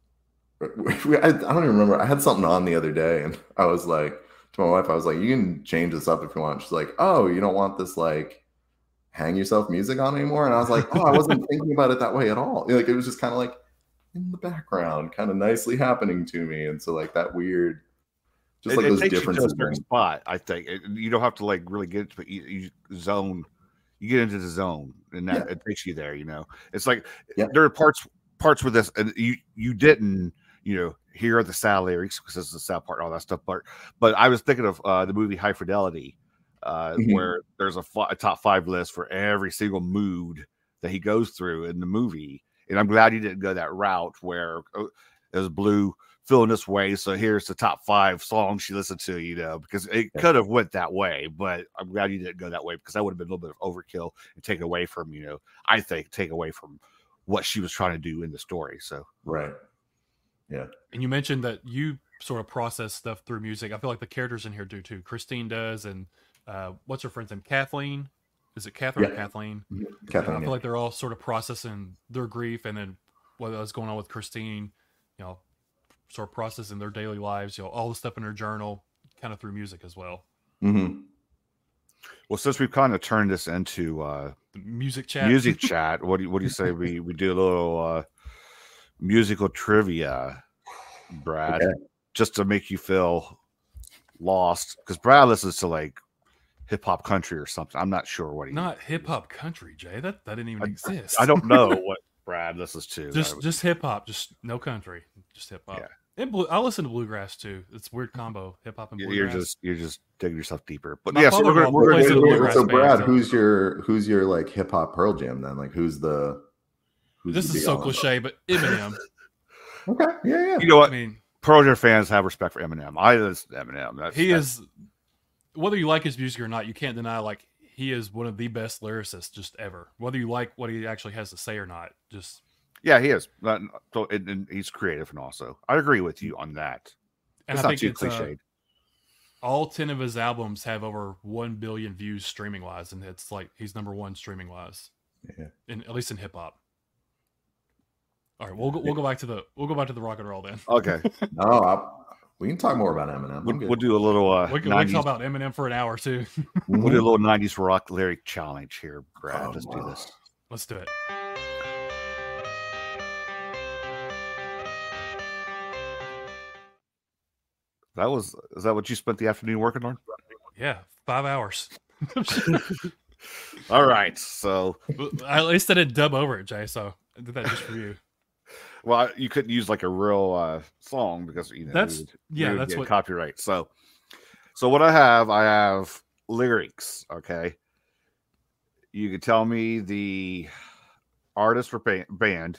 I don't even remember. I had something on the other day, and I was like to my wife, I was like, "You can change this up if you want." She's like, "Oh, you don't want this like hang yourself music on anymore?" And I was like, "Oh, I wasn't thinking about it that way at all." Like it was just kind of like in the background, kind of nicely happening to me. And so like that weird, just like those differences. You to a spot, I think you don't have to like really get into you zone. You get into the zone, and that it takes you there. You know, it's like there are parts with this, and you didn't, you know, hear the sad lyrics because this is the sad part, all that stuff. But I was thinking of the movie High Fidelity. Where there's a top 5 list for every single mood that he goes through in the movie. And I'm glad you didn't go that route where there's Blue feeling this way, so here's the top 5 songs she listened to, you know, because it could have went that way. But I'm glad you didn't go that way, because that would have been a little bit of overkill and take away from, you know, I think take away from what she was trying to do in the story. So right. Yeah. And you mentioned that you sort of process stuff through music. I feel like the characters in here do too. Christine does, and what's her friend's name? Kathleen? Is it Catherine or Kathleen? Kathleen. I feel like they're all sort of processing their grief, and then what's going on with Christine, you know, sort of processing their daily lives, you know, all the stuff in her journal, kind of through music as well. Mm-hmm. Well, since we've kind of turned this into the music chat, what do you say we do a little musical trivia, Brad, just to make you feel lost, because Brad listens to like hip hop country or something. I'm not sure what he. Not hip hop country, Jay. That didn't even exist. I don't know what Brad listens to. Just hip hop, just no country, just hip hop. Yeah. And I listen to bluegrass too. It's a weird combo, hip hop and bluegrass. You're just digging yourself deeper. But yeah, so so Brad, who's your like hip hop Pearl Jam then? Like who's this is so cliche, but Eminem. Okay, yeah. You know what? I mean, Pearl Jam fans have respect for Eminem. I listen to Eminem. He is, whether you like his music or not, you can't deny, like, he is one of the best lyricists just ever. Whether you like what he actually has to say or not, just yeah, he is. And he's creative, and also I agree with you on that. And it's I not think too cliched. all 10 of his albums have over 1 billion views streaming wise, and it's like he's number one streaming wise. Yeah. At least in hip hop. All right, we'll go back to the rock and roll then. Okay. We can talk more about Eminem. We'll do a little. We can talk about Eminem for an hour too. We'll do a little 90s rock lyric challenge here, Brad. Let's do this. Let's do it. Is that what you spent the afternoon working on? Yeah, 5 hours. All right, so at least I didn't dub over it, Jay. So I did that just for you. Well, you couldn't use like a real song because we would that's get what copyright. So what I have lyrics. Okay, you can tell me the artist or band.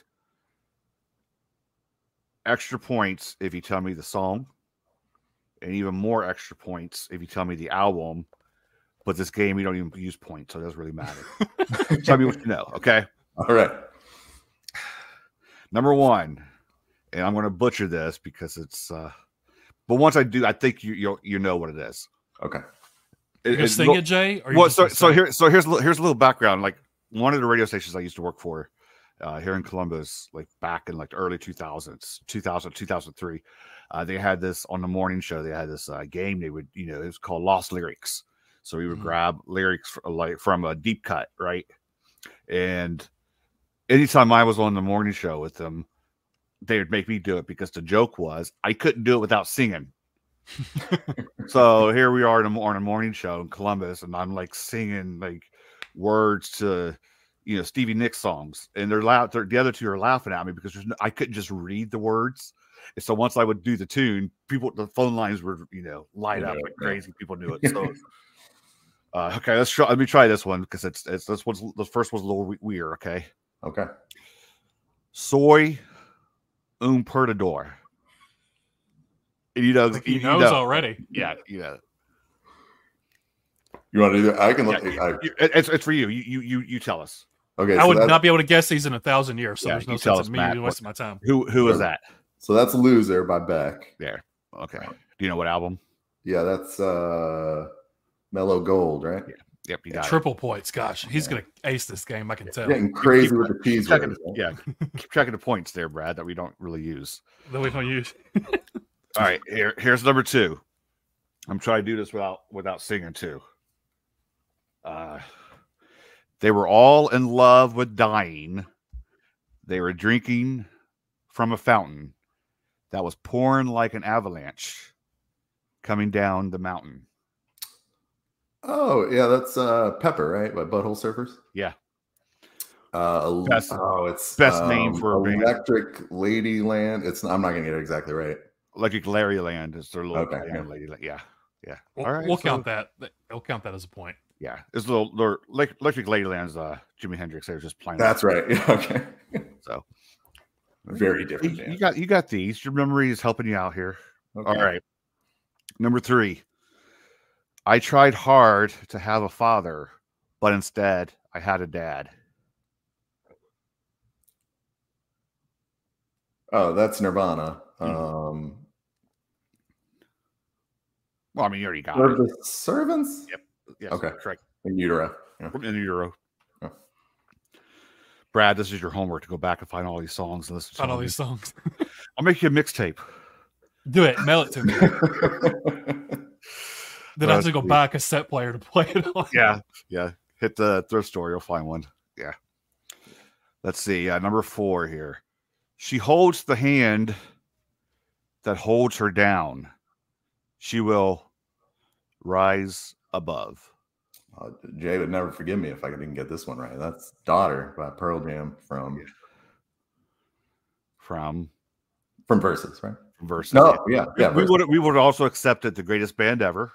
Extra points if you tell me the song, and even more extra points if you tell me the album. But this game, you don't even use points, so it doesn't really matter. Tell me what you know, okay? All right. Number one, and I'm going to butcher this because it's. But once I do, I think you know what it is. Okay. You sing it, Jay? Or well, here's a little background. Like one of the radio stations I used to work for here in Columbus, like back in like the early 2000s, 2003, they had this on the morning show. They had this game. They would, it was called Lost Lyrics. So we would grab lyrics from a deep cut, right? And anytime I was on the morning show with them, they would make me do it because the joke was I couldn't do it without singing. So here we are on a morning show in Columbus, and I'm like singing like words to, Stevie Nicks songs, and they're loud. The other two are laughing at me because I couldn't just read the words. And so once I would do the tune, the phone lines were, light up like crazy. People knew it. So. Okay, let me try this one because the first one's a little weird. Okay. Okay. Soy un perdedor. And he knows already. Yeah, You want to do that? I can look. It's for you. You tell us. Okay. I would not be able to guess these in 1,000 years, so there's no sense in me wasting my time. Who is that? So that's Loser by Beck. There. Okay. Do you know what album? Yeah, that's Mellow Gold, right? Yeah. Yep, you got triple points. Gosh, he's gonna ace this game. I can tell. Getting crazy with the P's. Yeah, keep checking the points there, Brad, that we don't really use. That we don't use. All right, here's number two. I'm trying to do this without singing too. They were all in love with dying. They were drinking from a fountain that was pouring like an avalanche coming down the mountain. Oh, yeah, that's Pepper, right? By Butthole Surfers? Yeah. It's best name for Electric Ladyland. I'm not going to get it exactly right. Electric Larryland is their little Ladyland. Yeah. All right. We'll count that. We'll count that as a point. Yeah. It's Electric Ladyland's Jimi Hendrix. They were just playing. That's right. Yeah, okay. So very different. You got these. Your memory is helping you out here. Okay. All right. Number 3. I tried hard to have a father, but instead I had a dad. Oh, that's Nirvana. Well, I mean, you already got it. The Servants? Yep. Yes, okay. Correct. In Utero. Yeah. In Utero. Oh. Brad, this is your homework to go back and find all these songs and listen to all these songs. I'll make you a mixtape. Do it. Mail it to me. Then I have to go buy a cassette player to play it on. Yeah. Hit the thrift store. You'll find one. Yeah. Let's see. Number 4 here. She holds the hand that holds her down. She will rise above. Jay would never forgive me if I didn't get this one right. That's Daughter by Pearl Jam from Versus, right? From Versus. No, yeah. We would also accepted the greatest band ever.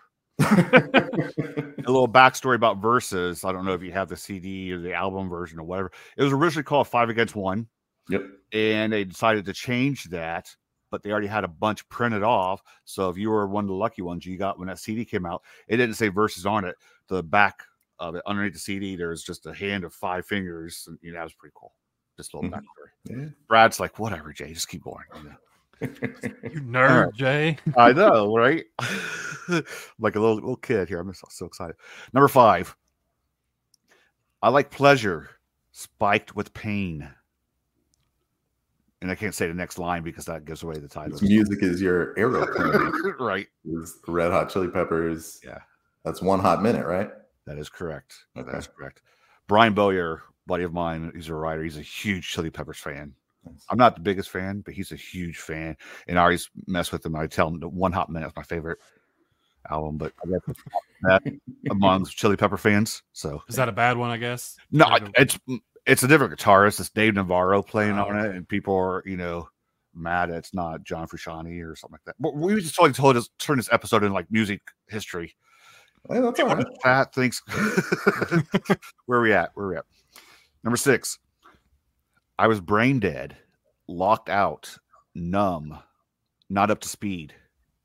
A little backstory about Versus. I don't know if you have the CD or the album version or whatever. It was originally called 5 Against 1. Yep. And they decided to change that, but they already had a bunch printed off. So if you were one of the lucky ones you got when that CD came out, it didn't say Versus on it. The back of it, underneath the CD, there's just a hand of 5 fingers. And, that was pretty cool. Just a little backstory. Yeah. Brad's like, whatever, Jay, just keep going. You nerd, Jay. I know, right? Like a little kid here. I'm so excited. Number 5. I like pleasure spiked with pain. And I can't say the next line because that gives away the title. This music is your aeroplane. Right. Is Red Hot Chili Peppers. Yeah. That's One Hot Minute, right? That is correct. Okay. That is correct. Brian Bowyer, buddy of mine, he's a writer. He's a huge Chili Peppers fan. Nice. I'm not the biggest fan, but he's a huge fan. And I always mess with him. I tell him that One Hot Minute is my favorite album, but I guess that amongst Chili Pepper fans. So Is that a bad one, I guess? no, it's a different guitarist. It's Dave Navarro playing on it, and people are, mad that it's not John Frusciante or something like that. But we just totally turn this episode into like music history. Hey, that's all right. Pat thinks. Where are we at? Number 6. I was brain dead, locked out, numb, not up to speed.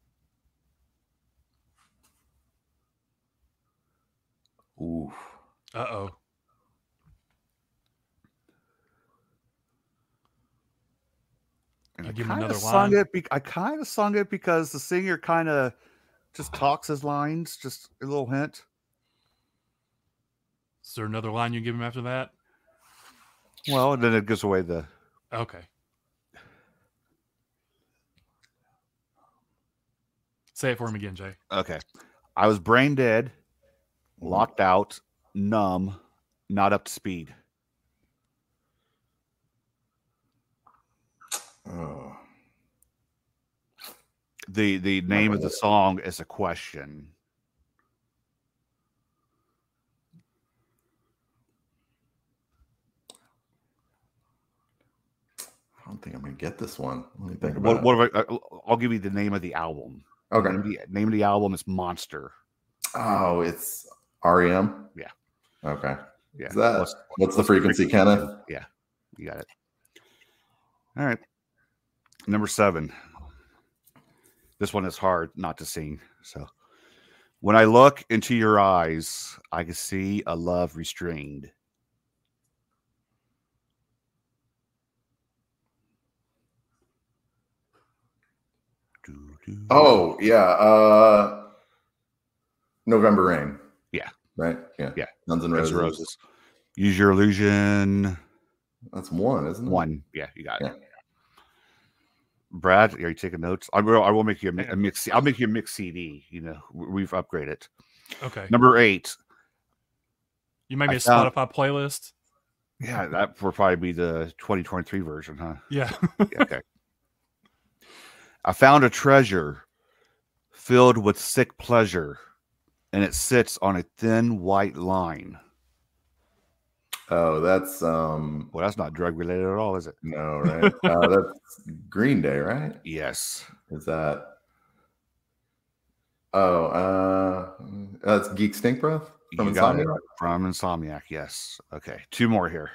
Ooh. Uh-oh. And I'll I give him kind another of sung line. it. I kind of sung it because the singer kind of just talks his lines, just a little hint. Is there another line you give him after that? Well, and then it gives away the. Okay. Say it for him again, Jay. Okay. I was brain dead, locked out, numb, not up to speed. Oh. The name of the song is a question. I don't think I'm gonna get this one. Let me think about I'll give you the name of the album. it. Okay. The name of the album is Monster. Oh, it's REM. Yeah. Okay. Yeah. Is that what's the frequency, Kenneth? Yeah, you got it. All right. Number 7. This one is hard not to sing. So, when I look into your eyes, I can see a love restrained. Oh yeah. November Rain. Yeah. Right. Yeah. Yeah. Guns N' Guns N' Roses. Roses. Use Your Illusion. That's one, isn't it? 1. Yeah, you got it. Yeah. Brad, are you taking notes? I will make you a mix. I'll make you a mix CD. We've upgraded. Okay. Number 8. You made me a Spotify playlist? Yeah, that will probably be the 2023 version, huh? Yeah. Yeah, okay. I found a treasure filled with sick pleasure, and it sits on a thin white line. Oh, that's Well, that's not drug related at all, is it? no, right? That's Green Day, right? Yes. Is that? Oh, that's Geek Stink Breath from You got it. Insomniac. From Insomniac, yes. Okay, 2 more here.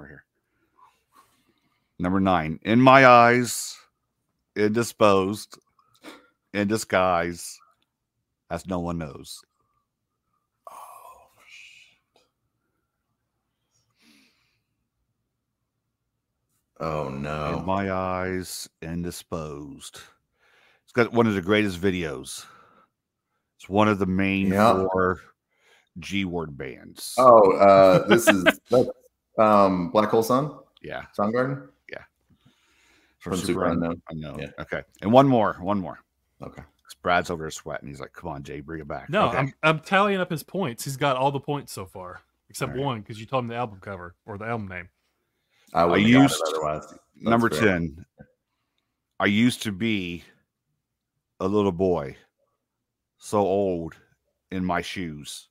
Number 9. In my eyes, indisposed, in disguise, as no one knows. Oh In no! my eyes, indisposed. It's got one of the greatest videos. It's one of the main 4 G-word bands. Oh, that's Black Hole Sun. Yeah. Soundgarden. From Super Unknown. Unknown. Yeah. Okay. And one more. Okay. Brad's over there sweating. He's like, come on, Jay, bring it back. No, Okay. I'm tallying up his points. He's got all the points so far, except All right. one because you told him the album cover or the album name. I wouldn't have got used- it otherwise. That's Number fair. 10. I used to be a little boy, so old in my shoes.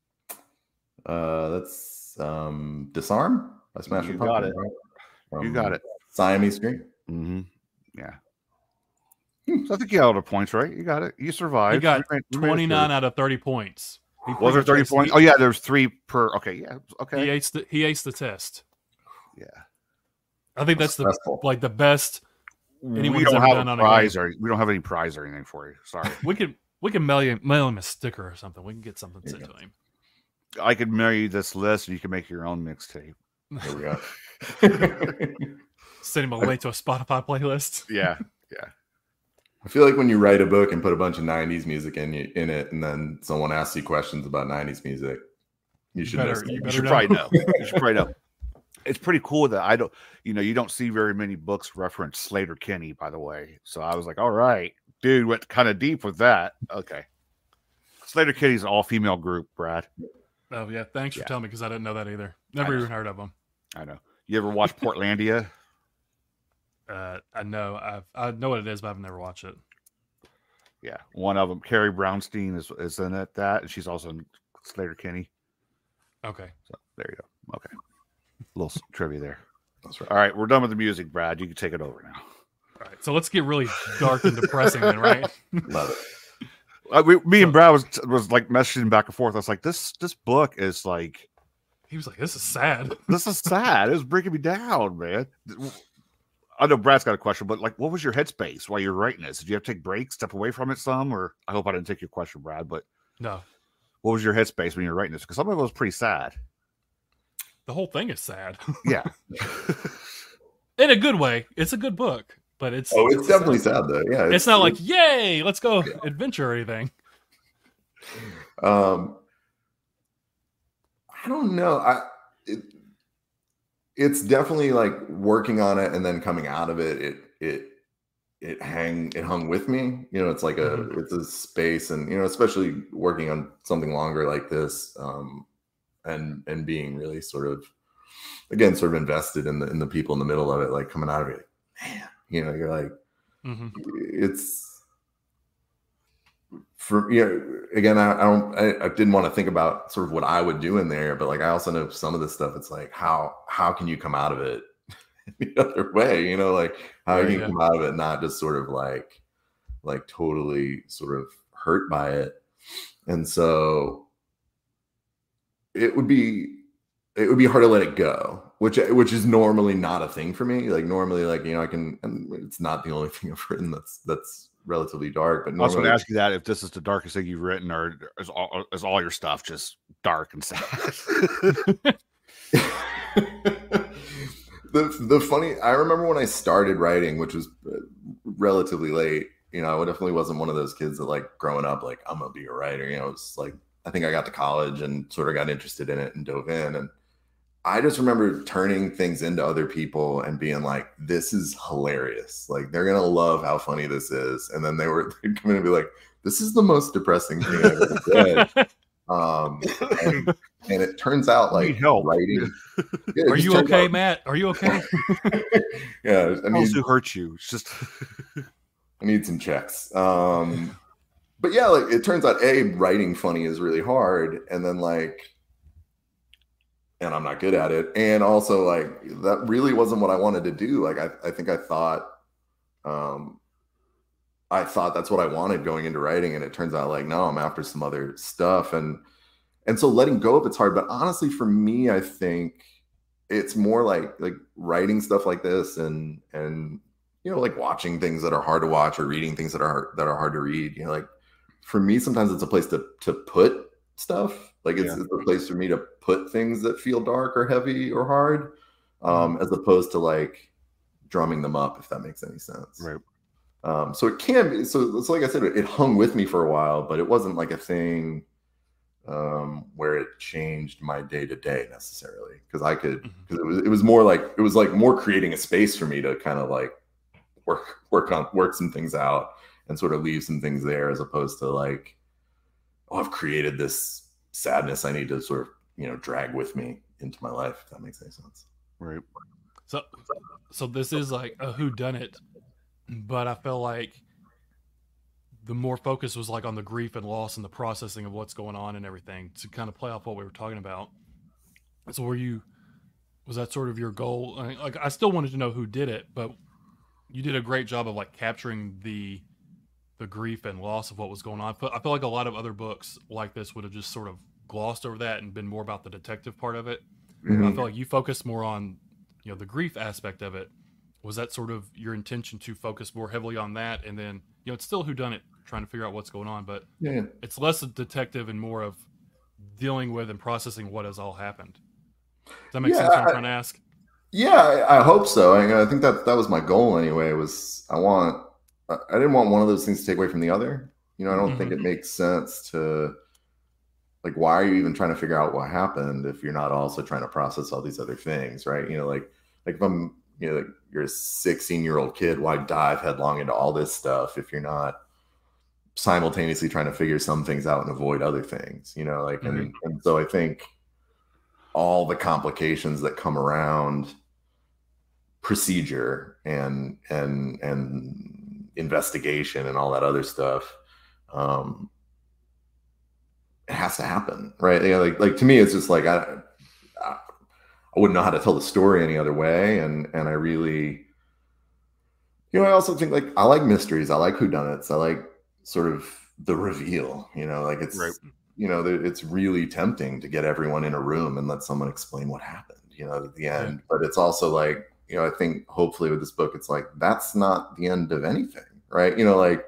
That's Disarm by Smashing You got Pumpkins, it. right? From You got it. Siamese Dream. Mm-hmm. Yeah. So I think you got all the points, right? You got it. You survived. He got You made it 29 through. out of 30 points. He Was there 30 points? Oh, yeah, there's 3 per. Okay, yeah. Okay. He aced the test. Yeah. I think that's Stressful. the best. We Anyone's don't ever have done a on a prize, or we don't have any prize or anything for you. Sorry. We can mail him a sticker or something. We can get something There sent you to him. I could mail you this list, and you can make your own mixtape. There we go. Send him a link to a Spotify playlist. Yeah. I feel like when you write a book and put a bunch of 90s music in it, and then someone asks you questions about 90s music, you should probably know. You should probably know. It's pretty cool that you don't see very many books reference Sleater-Kinney, by the way. So I was like, all right, dude went kind of deep with that. Okay. Sleater-Kinney's an all-female group, Brad. Oh, yeah. Thanks for telling me, because I didn't know that either. Never even heard of them. I know. You ever watch Portlandia? I know. I know what it is, but I've never watched it. Yeah. One of them, Carrie Brownstein, is in it, and she's also in Sleater-Kinney. Okay. So there you go. Okay. A little trivia there. That's right. All right. We're done with the music, Brad. You can take it over now. All right. So let's get really dark and depressing then, right? Love it. Me and Brad was like messaging back and forth. I was like, this book is like, he was like, this is sad. This is sad. It was breaking me down, man. I know Brad's got a question, but like, what was your headspace while you're writing this? Did you have to take breaks, step away from it some? Or I hope I didn't take your question, Brad, but no. What was your headspace when you're writing this? Because some of it was pretty sad. The whole thing is sad. Yeah. In a good way. It's a good book, but it's definitely sad though. Yeah. It's not like, yay, let's go adventure or anything. I don't know. It's definitely like working on it and then coming out of it. It hung with me. It's like it's a space, and especially working on something longer like this, and being really sort of invested in the people in the middle of it, like coming out of it, man, you're like, it's for again, I didn't want to think about sort of what I would do in there, but like I also know some of this stuff, it's like how can you come out of it the other way, like how can you come out of it not just sort of like totally sort of hurt by it. And so it would be hard to let it go, which is normally not a thing for me. Like normally, like I can, and it's not the only thing I've written that's relatively dark. But I was going to ask you that if this is the darkest thing you've written, or is all your stuff just dark and sad? The funny, I remember when I started writing, which was relatively late. I definitely wasn't one of those kids that like growing up like I'm gonna be a writer. It's like I think I got to college and sort of got interested in it and dove in. And I just remember turning things into other people and being like, this is hilarious. Like, they're going to love how funny this is. And then they'd come in and be like, this is the most depressing thing I've ever read. And it turns out like writing. Yeah, are you okay, Matt? Are you okay? Yeah. I mean, who hurt you? It's just, I need some checks. But yeah, like it turns out writing funny is really hard. And then and I'm not good at it. And also like, that really wasn't what I wanted to do. Like, I think I thought that's what I wanted going into writing. And it turns out like, no, I'm after some other stuff. And so letting go of it's hard. But honestly, for me, I think it's more like writing stuff like this and like watching things that are hard to watch or reading things that are hard to read. Like for me, sometimes it's a place to put stuff. Like it's a place for me to put things that feel dark or heavy or hard, as opposed to like drumming them up, if that makes any sense. Right. So it can be. So it's like I said, it hung with me for a while, but it wasn't like a thing where it changed my day to day necessarily. Because it was more creating a space for me to kind of like work some things out and sort of leave some things there, as opposed to like, oh, I've created this sadness I need to sort of drag with me into my life, if that makes any sense. Right. So this is like a whodunit, but I feel like the more focus was like on the grief and loss and the processing of what's going on and everything, to kind of play off what we were talking about. So was that sort of your goal? Like I still wanted to know who did it, but you did a great job of like capturing the grief and loss of what was going on. I feel like a lot of other books like this would have just sort of glossed over that and been more about the detective part of it. Mm-hmm. I feel like you focused more on, the grief aspect of it. Was that sort of your intention to focus more heavily on that? And then, it's still whodunit, trying to figure out what's going on, but it's less a detective and more of dealing with and processing what has all happened. Does that make sense what I'm trying to ask? Yeah, I hope so. I think that was my goal anyway, was I want I didn't want one of those things to take away from the other. You know, I don't think it makes sense to, like, why are you even trying to figure out what happened if you're not also trying to process all these other things, right? You know, like if I'm, you know, like you're a 16-year-old kid, why dive headlong into all this stuff if you're not simultaneously trying to figure some things out and avoid other things, you know, like, and so I think all the complications that come around procedure and investigation and all that other stuff, it has to happen, right? You know, like to me, it's just like I wouldn't know how to tell the story any other way, and I really, you know, I also think, like, I like mysteries, I like whodunits, I like sort of the reveal, you know, like it's right. You know, it's really tempting to get everyone in a room and let someone explain what happened, you know, at the end. Yeah. But it's also like, you know, I think hopefully with this book, it's like, that's not the end of anything, right? You know, like,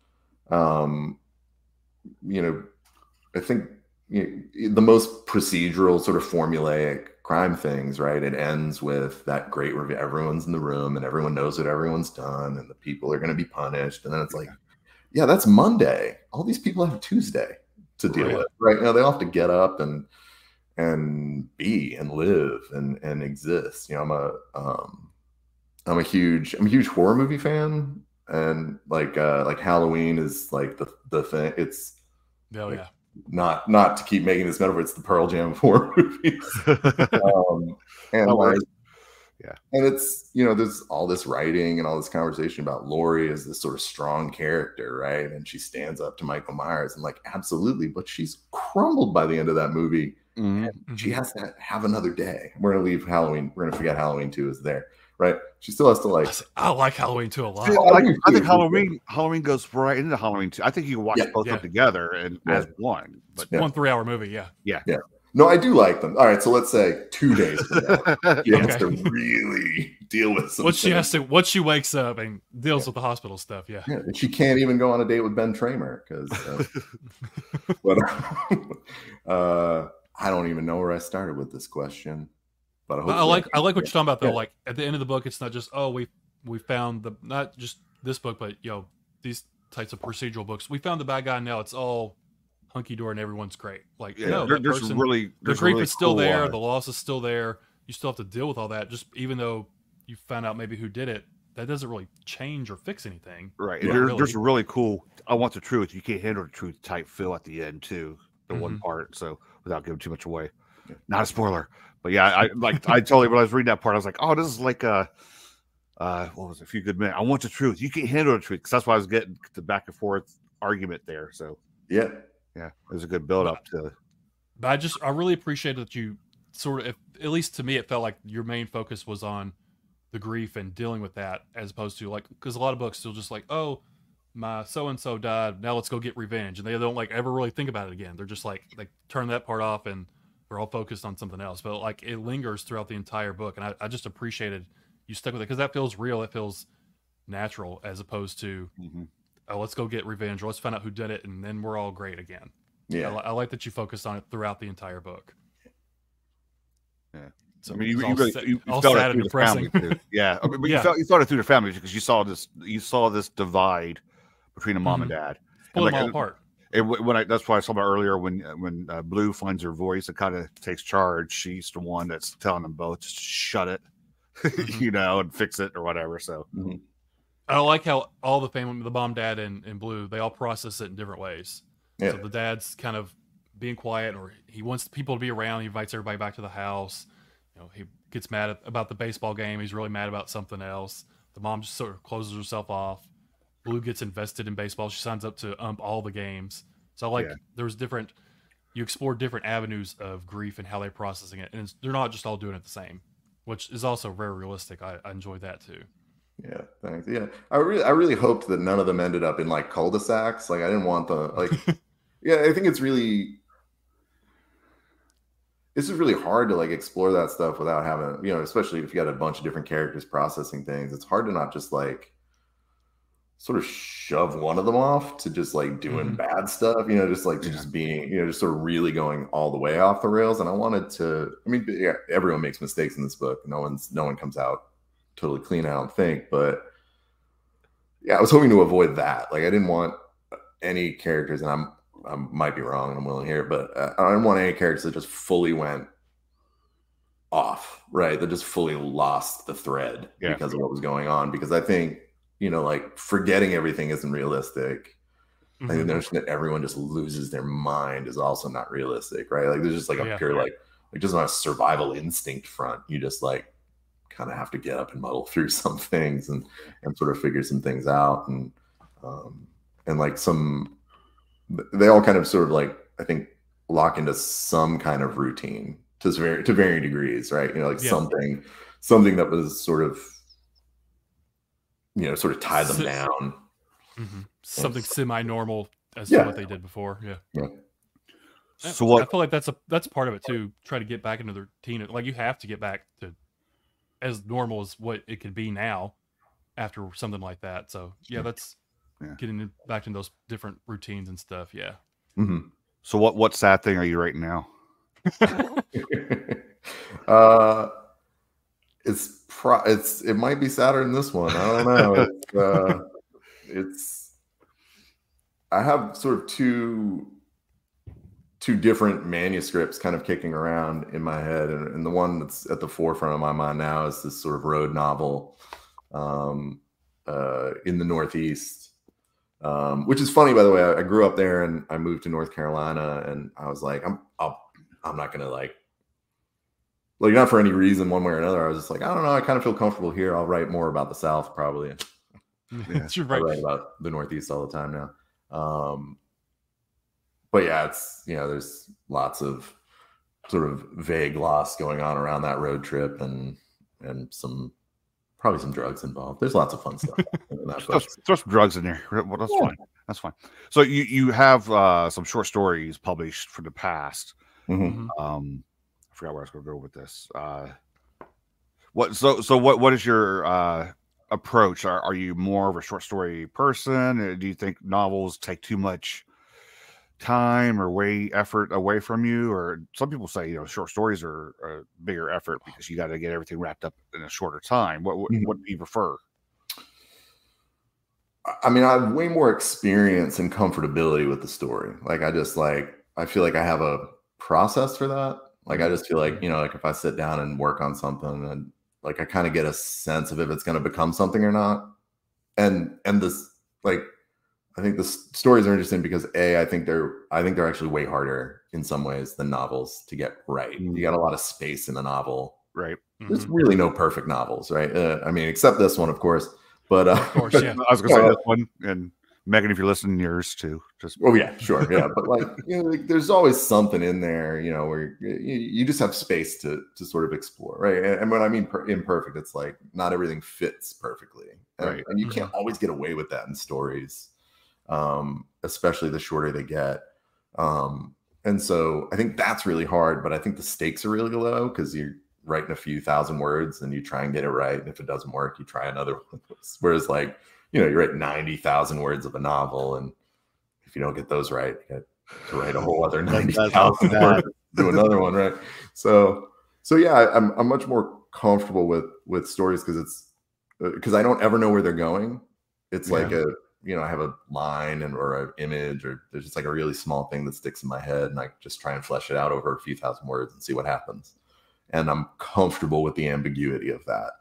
you know, I think, you know, the most procedural sort of formulaic crime things, right? It ends with that great review. Everyone's in the room and everyone knows what everyone's done and the people are going to be punished. And then it's like, yeah, that's Monday. All these people have Tuesday to deal with, right? You know, they all have to get up and be and live and exist. You know, I'm a huge horror movie fan, and like Halloween is like the thing. It's not to keep making this metaphor. It's the Pearl Jam of horror movies. And like, yeah, and it's, you know, there's all this writing and all this conversation about Laurie as this sort of strong character, right? And she stands up to Michael Myers, and like, absolutely, but she's crumbled by the end of that movie. She has to have another day. We're gonna leave Halloween. We're gonna forget Halloween 2 is there, right? She still has to, like. I like Halloween 2 a lot. I think Halloween goes right into Halloween 2. I think you can watch both up together and as one. But one 3-hour movie, yeah. No, I do like them. All right, so let's say 2 days from now, she has to really deal with some once she wakes up and deals with the hospital stuff. Yeah. She can't even go on a date with Ben Tramer because. I don't even know where I started with this question, but I like what you're talking about though. Like at the end of the book, it's not just we found not just this book, but you know, these types of procedural books. We found the bad guy. Now it's all hunky dory and everyone's great. Like the grief is still there, the loss is still there. You still have to deal with all that. Just even though you found out maybe who did it, that doesn't really change or fix anything. Right. There's a really cool I want the truth, you can't handle the truth type feel at the end too. The one part. So without giving too much away, not a spoiler, but yeah, I totally, when I was reading that part, I was like, oh, this is like what was it, A Few Good Men. I want the truth. You can't handle the truth, because that's why I was getting the back and forth argument there. So yeah, it was a good build up to. But I really appreciated that you sort of, at least to me, it felt like your main focus was on the grief and dealing with that, as opposed to, like, because a lot of books still just like, oh, my so-and-so died, now let's go get revenge. And they don't like ever really think about it again. They're just like, they turn that part off and they're all focused on something else. But like, it lingers throughout the entire book. And I just appreciated you stuck with it, because that feels real. It feels natural, as opposed to, oh, let's go get revenge, or let's find out who did it, and then we're all great again. Yeah. I like that you focused on it throughout the entire book. Yeah. So I mean, you felt it through the family too. Yeah. I mean, you felt it through the family, because you saw this divide between a mom and dad. Pull them all apart. That's why I saw about earlier when Blue finds her voice and kind of takes charge. She's the one that's telling them both just shut it, you know, and fix it or whatever. So I like how all the family, the mom, dad, and Blue, they all process it in different ways. Yeah. So the dad's kind of being quiet, or he wants people to be around. He invites everybody back to the house. You know, he gets mad about the baseball game. He's really mad about something else. The mom just sort of closes herself off. Blue gets invested in baseball. She signs up to ump all the games. So there's you explore different avenues of grief and how they're processing it. And they're not just all doing it the same, which is also very realistic. I enjoy that too. Yeah, thanks. Yeah, I really hoped that none of them ended up in like cul-de-sacs. Like, I didn't want yeah, I think it's really hard to like explore that stuff without having, you know, especially if you got a bunch of different characters processing things. It's hard to not just like sort of shove one of them off to just like doing bad stuff, you know, just like just being, you know, just sort of really going all the way off the rails. And I wanted to, I mean, yeah, everyone makes mistakes in this book. No one comes out totally clean, I don't think, but yeah, I was hoping to avoid that. Like I didn't want any characters, and I might be wrong, and I'm willing here, but I didn't want any characters that just fully went off, right? That just fully lost the thread because of what was going on. Because I think, like forgetting everything isn't realistic. I think the notion that everyone just loses their mind is also not realistic, right? Like there's just like a pure like just on a survival instinct front, you just like kind of have to get up and muddle through some things and sort of figure some things out, and like they all kind of sort of like I think lock into some kind of routine to varying degrees, right? Like something that was sort of tie them down. Something semi-normal as to what they did before. Yeah. So I feel like that's part of it too. Try to get back into the routine. Like you have to get back to as normal as what it could be now after something like that. So that's getting back into those different routines and stuff. Yeah. So what sad thing are you writing now? It might be sadder than this one. I don't know. I have sort of two different manuscripts kind of kicking around in my head, and the one that's at the forefront of my mind now is this sort of road novel in the Northeast, which is funny, by the way. I grew up there and I moved to North Carolina, and I was like, I'm not gonna like not for any reason one way or another. I was just like, I don't know, I kind of feel comfortable here. I'll write more about the South probably. I write about the Northeast all the time now. But yeah, it's there's lots of sort of vague loss going on around that road trip, and probably some drugs involved. There's lots of fun stuff. Throw some drugs in there. Well, that's fine. That's fine. So you have some short stories published from the past. I forgot where I was going to go with this. What is your approach? Are you more of a short story person? Or do you think novels take too much time or effort away from you? Or some people say short stories are a bigger effort because you got to get everything wrapped up in a shorter time. What do you prefer? I mean, I have way more experience and comfortability with the story. Like I feel like I have a process for that. Like I just feel like like if I sit down and work on something, and like I kind of get a sense of if it's going to become something or not. And this, like, I think the stories are interesting because I think they're actually way harder in some ways than novels to get right. You got a lot of space in a novel, right? There's really no perfect novels, right? I mean, except this one, of course. But of course, yeah. I was going to say this one, and Megan, if you're listening, yours too. Yeah, sure, yeah. But like, there's always something in there, where you just have space to sort of explore, right? And when I mean imperfect, it's like not everything fits perfectly, right? And you can't always get away with that in stories, especially the shorter they get. And so I think that's really hard, but I think the stakes are really low because you're writing a few thousand words and you try and get it right, and if it doesn't work, you try another one. Whereas like, you write 90,000 words of a novel, and if you don't get those right, you got to write a whole other 90,000 words, do another one, right? So yeah, I'm much more comfortable with stories because I don't ever know where they're going. It's like I have a line or an image, or there's just like a really small thing that sticks in my head, and I just try and flesh it out over a few thousand words and see what happens. And I'm comfortable with the ambiguity of that.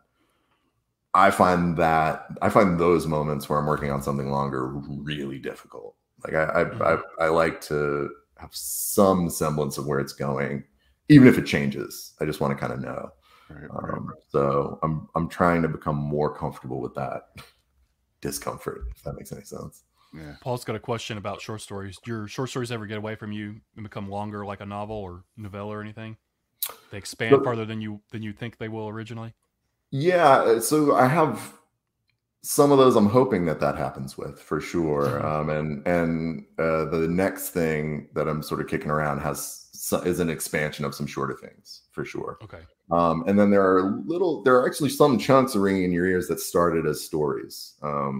I find those moments where I'm working on something longer really difficult. Like I like to have some semblance of where it's going, even if it changes. I just want to kind of know. Right. So I'm trying to become more comfortable with that discomfort, if that makes any sense. Yeah. Paul's got a question about short stories. Do your short stories ever get away from you and become longer, like a novel or novella or anything? They expand farther than you think they will originally? Yeah, so I have some of those I'm hoping that happens with, for sure. And the next thing that I'm sort of kicking around is an expansion of some shorter things, for sure. Okay. And then there are actually some chunks of Ringing in Your Ears that started as stories,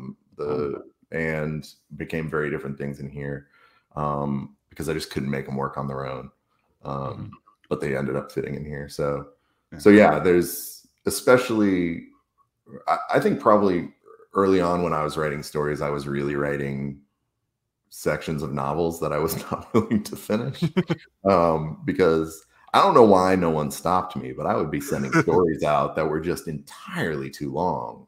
and became very different things in here, because I just couldn't make them work on their own. But they ended up fitting in here. So yeah, there's, especially, I think probably early on when I was writing stories, I was really writing sections of novels that I was not willing to finish because I don't know why no one stopped me, but I would be sending stories out that were just entirely too long.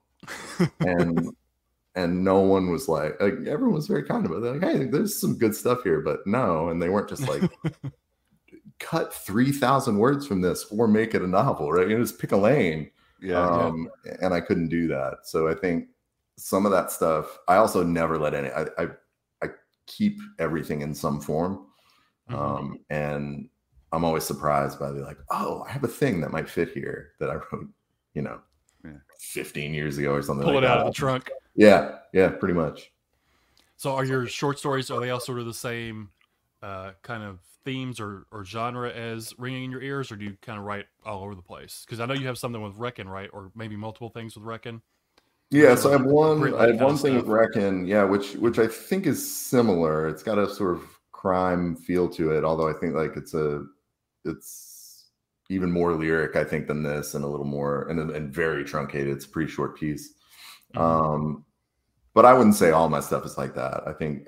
And no one was like everyone was very kind about it. They're like, hey, there's some good stuff here, but no. And they weren't just like, cut 3,000 words from this or make it a novel, right? You just pick a lane. Yeah. And I couldn't do that. So I think some of that stuff, I also never let any, I keep everything in some form. And I'm always surprised by the like, oh, I have a thing that might fit here that I wrote, 15 years ago or something. Pull like it out that. of the trunk. Yeah, pretty much. So are your short stories, are they all sort of the same kind of themes or genre as Ringing in Your Ears, or do you kind of write all over the place? Because I know you have something with Reckon, right? Or maybe multiple things with Reckon. Yeah, so I have one thing with stuff. Reckon, which I think is similar. It's got a sort of crime feel to it, although I think like it's even more lyric, I think, than this, and a little more and very truncated. It's a pretty short piece. But I wouldn't say all my stuff is like that. I think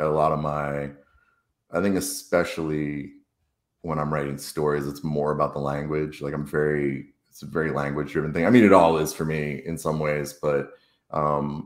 especially when I'm writing stories, it's more about the language. Like it's a very language driven thing. I mean, it all is for me in some ways, but I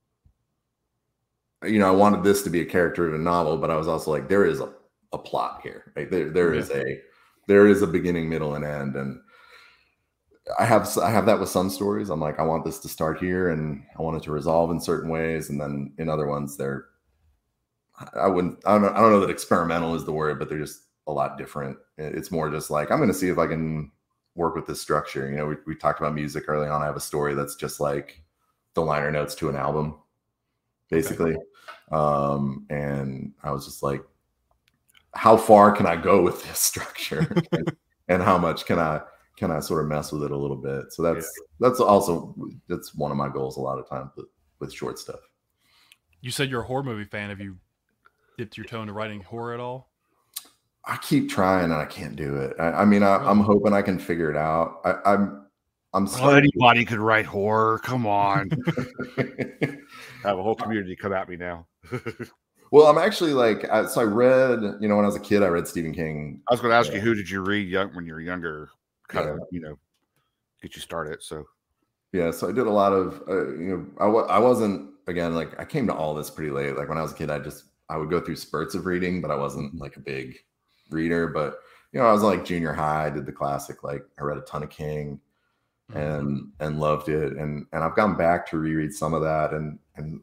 wanted this to be a character in a novel, but I was also like, there is a plot here, right? There is a beginning, middle, and end. And I have that with some stories. I'm like, I want this to start here and I want it to resolve in certain ways. And then in other ones, I don't know that experimental is the word, but they're just a lot different. It's more just like, I'm going to see if I can work with this structure. We talked about music early on. I have a story that's just like the liner notes to an album, basically. Okay. And I was just like, how far can I go with this structure? And how much can I sort of mess with it a little bit? So that's one of my goals a lot of times with short stuff. You said you're a horror movie fan. Have you dipped your toe into writing horror at all? I keep trying and I can't do it. I'm hoping I can figure it out. Anybody could write horror. Come on. I have a whole community come at me now. Well, I'm actually like, so I read, when I was a kid, I read Stephen King. I was going to ask you, who did you read when you were younger? Kind of, get you started. So, yeah, so I did a lot of, I wasn't, again, like I came to all this pretty late. Like when I was a kid, I would go through spurts of reading, but I wasn't like a big reader. But, I was like junior high, I did the classic, like I read a ton of King and loved it. And I've gone back to reread some of that. And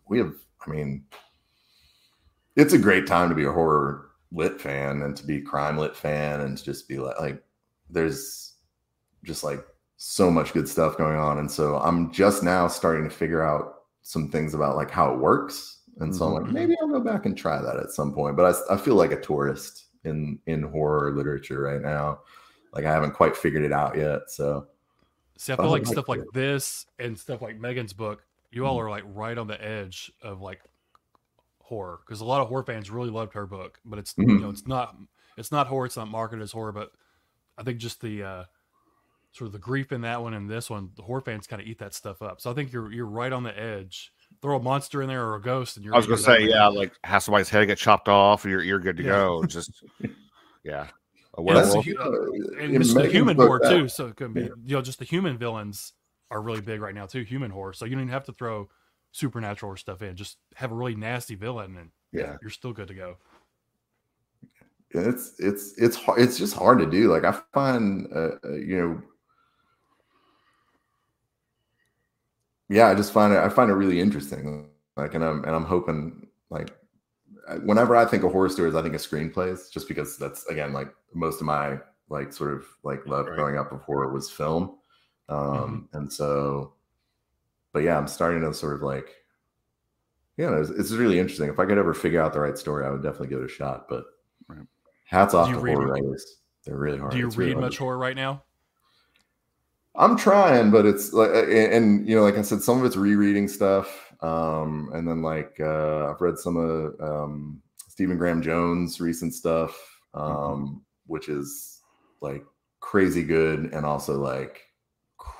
it's a great time to be a horror lit fan and to be crime lit fan and to just be like there's just like so much good stuff going on. And so I'm just now starting to figure out some things about like how it works. And so I'm like, maybe I'll go back and try that at some point. But I feel like a tourist in horror literature right now. Like I haven't quite figured it out yet. So see, I feel like stuff like this and stuff like Megan's book, you all are like right on the edge of like horror, because a lot of horror fans really loved her book, but it's it's not horror, it's not marketed as horror, but I think just the sort of the grief in that one and this one, the horror fans kind of eat that stuff up. So I think you're right on the edge. Throw a monster in there or a ghost, and you're. I was going to say, like have somebody's head get chopped off, you're good to go. Just a werewolf. And it's the human horror too, so it could be just the human villains are really big right now too. Human horror, so you don't even have to throw supernatural or stuff in. Just have a really nasty villain, and you're still good to go. It's just hard to do. Like I find, I just find it really interesting. Like, and I'm hoping, like, whenever I think of horror stories, I think of screenplays, just because that's, again, like most of my like sort of like love growing up of horror was film. And so, but yeah, I'm starting to sort of like, it's really interesting. If I could ever figure out the right story, I would definitely give it a shot. But hats off to horror writers. They're really hard. Do you read much horror right now? I'm trying, but it's like, and like I said, some of it's rereading stuff. And then like I've read some of Stephen Graham Jones' recent stuff, which is like crazy good and also like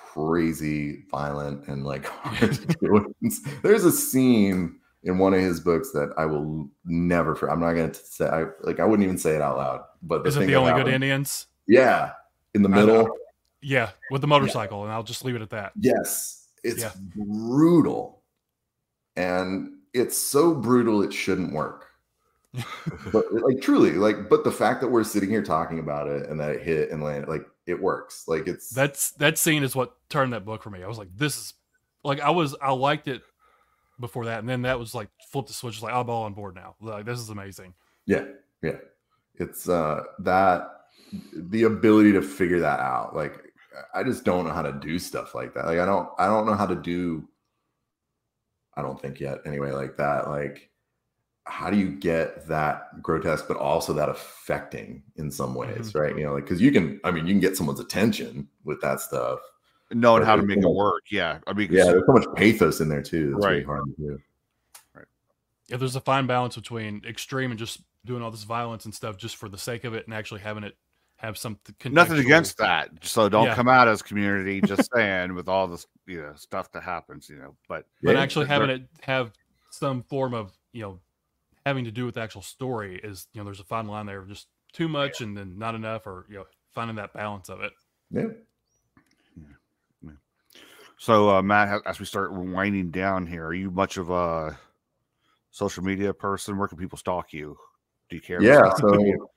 crazy violent and like hard to deal with. There's a scene in one of his books that I will never forget. I'm not going to say, I wouldn't even say it out loud. But Is it The Only Good Indians? Yeah, in the middle. Yeah, with the motorcycle, and I'll just leave it at that. Yes, it's brutal, and it's so brutal it shouldn't work. But like truly, like, but the fact that we're sitting here talking about it and that it hit and landed, like it works. Like it's that scene is what turned that book for me. I was like, this is like I liked it before that, and then that was like flipped the switch. It's like I'm all on board now. Like this is amazing. Yeah. It's that the ability to figure that out. Like I just don't know how to do stuff like that. Like I don't know how to do. I don't think yet. Anyway, like that. Like how do you get that grotesque, but also that affecting in some ways, right? You know, like because you can get someone's attention with that stuff. Knowing how to make it work. Yeah. I mean, there's so much pathos in there too. It's really hard to do. Right. Yeah, there's a fine balance between extreme and just doing all this violence and stuff just for the sake of it and actually having it have some nothing against that. So don't come out as community just saying with all this, stuff that happens, but actually having it have some form of, having to do with the actual story is, there's a fine line there of just too much and then not enough, or, finding that balance of it. Yeah. So, Matt, as we start winding down here, are you much of a social media person? Where can people stalk you? Do you care? Yeah. So,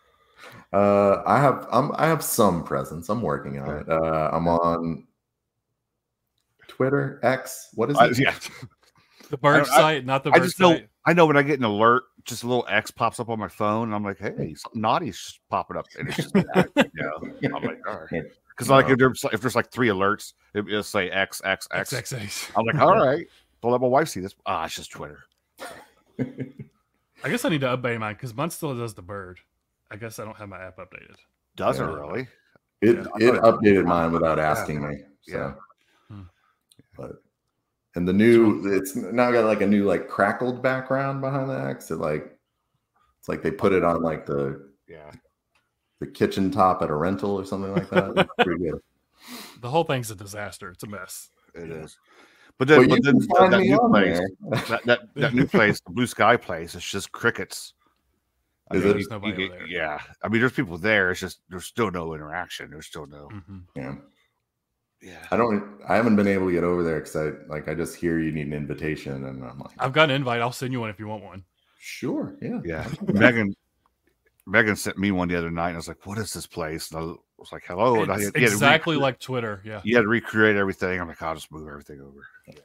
I have some presence. I'm working on it. I'm on Twitter, X. What is it? Yeah. The Bird site, not the Bird site. I know when I get an alert, just a little X pops up on my phone, and I'm like, hey, something naughty's just popping up. And it's just that, I'm like, all right. Because like if there's like 3 alerts, it'll say X. I'm like, all right. Don't let my wife see this. It's just Twitter. I guess I need to update mine because mine still does the Bird. I guess I don't have my app updated. Does it really? It updated mine without asking me. So. Yeah. But and the new, it's now got like a new like crackled background behind the X. It's like they put it on like the kitchen top at a rental or something like that. It's pretty good. The whole thing's a disaster. It's a mess. It is. But then that new place, that new place, the Blue Sky place, it's just crickets. There's nobody there. Yeah. I mean, there's people there. It's just there's still no interaction. There's still no. Yeah. Yeah. I haven't been able to get over there because I just hear you need an invitation, and I'm like, I've got an invite. I'll send you one if you want one. Sure. Yeah. Yeah. Megan sent me one the other night, and I was like, "What is this place?" And I was like, "Hello." And it's exactly like Twitter. Yeah. You had to recreate everything. I'm like, "I'll just move everything over."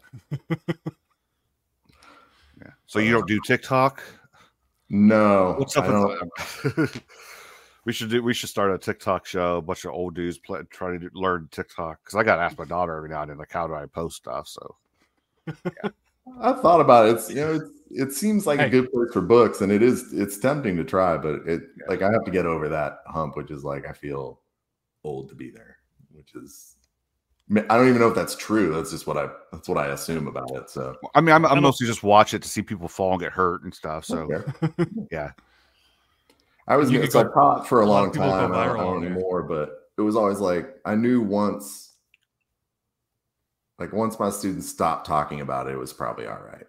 Yeah. So you don't do TikTok? No. What's up with that? We should start a TikTok show. A bunch of old dudes trying to learn TikTok, because I got to ask my daughter every now and then, like, how do I post stuff? So, yeah. I've thought about it. It seems like a good place for books, and it's tempting to try, but I have to get over that hump, which is like I feel old to be there, which is I don't even know if that's true. That's just what I assume about it. So I mean, I'm mostly just watch it to see people fall and get hurt and stuff. So yeah. I taught for a long time. I don't anymore, but it was always like I knew once my students stopped talking about it, it was probably all right.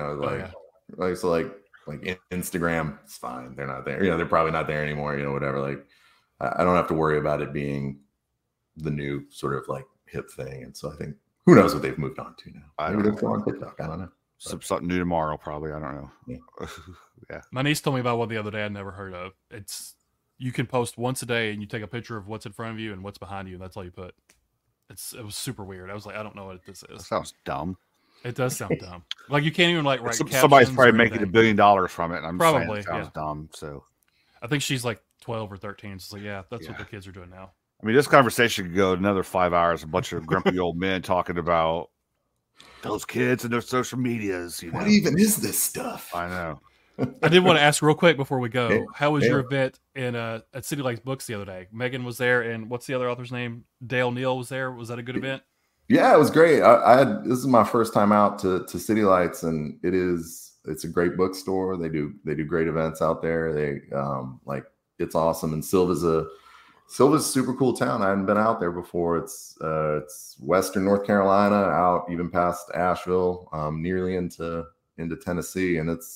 Like Instagram, it's fine. They're not there. They're probably not there anymore. Whatever. Like I don't have to worry about it being the new sort of like hip thing. And so I think who knows what they've moved on to now. Maybe they're still on TikTok. I don't know. Something new tomorrow, probably. I don't know. Yeah. My niece told me about one the other day I'd never heard of. You can post once a day and you take a picture of what's in front of you and what's behind you, and that's all you put. It was super weird. I was like, I don't know what this is. That sounds dumb. It does sound dumb. Like you can't even like write. Somebody's probably making $1 billion from it. And I'm probably saying it sounds dumb. So I think she's like 12 or 13. So that's what the kids are doing now. I mean, this conversation could go another 5 hours. A bunch of grumpy old men talking about those kids and their social medias. What even is this stuff? I know. I did want to ask real quick before we go. How was your event at City Lights Books the other day? Megan was there, and what's the other author's name? Dale Neal was there. Was that a good event? Yeah, it was great. This is my first time out to City Lights, and it's a great bookstore. They do great events out there. They it's awesome. And Silva's a super cool town. I hadn't been out there before. It's western North Carolina, out even past Asheville, nearly into Tennessee, and it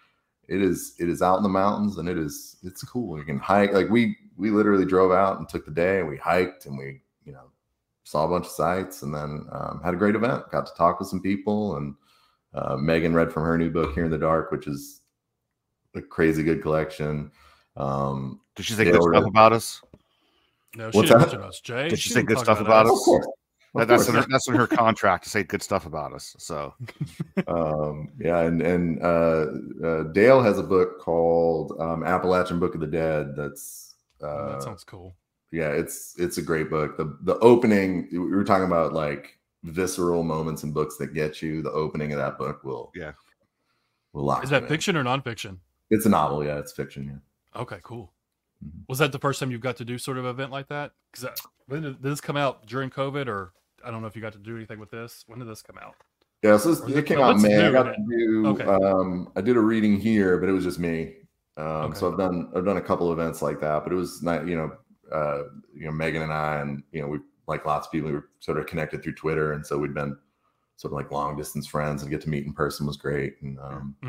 is out in the mountains, and it's cool. You can hike. Like we literally drove out and took the day, and we hiked, and we saw a bunch of sights, and then had a great event. Got to talk with some people, and Megan read from her new book, Here in the Dark, which is a crazy good collection. Did she say good stuff about us? No, she didn't mention us, Jay. Did she say good stuff about us? That's in her contract to say good stuff about us. So, yeah, and Dale has a book called Appalachian Book of the Dead. That sounds cool. Yeah, it's a great book. The opening, we were talking about like visceral moments in books that get you. The opening of that book will lock. Is that fiction or nonfiction? It's a novel. Yeah, it's fiction. Yeah. Okay, cool. Was that the first time you got to do sort of an event like that? Because did this come out during COVID, or I don't know if you got to do anything with this. When did this come out? Yeah, so it came out in May. I got to do. Okay. I did a reading here, but it was just me. So I've done a couple of events like that, but it was not. Megan and I, and we, like lots of people, we were sort of connected through Twitter, and so we'd been sort of like long distance friends, and get to meet in person was great, and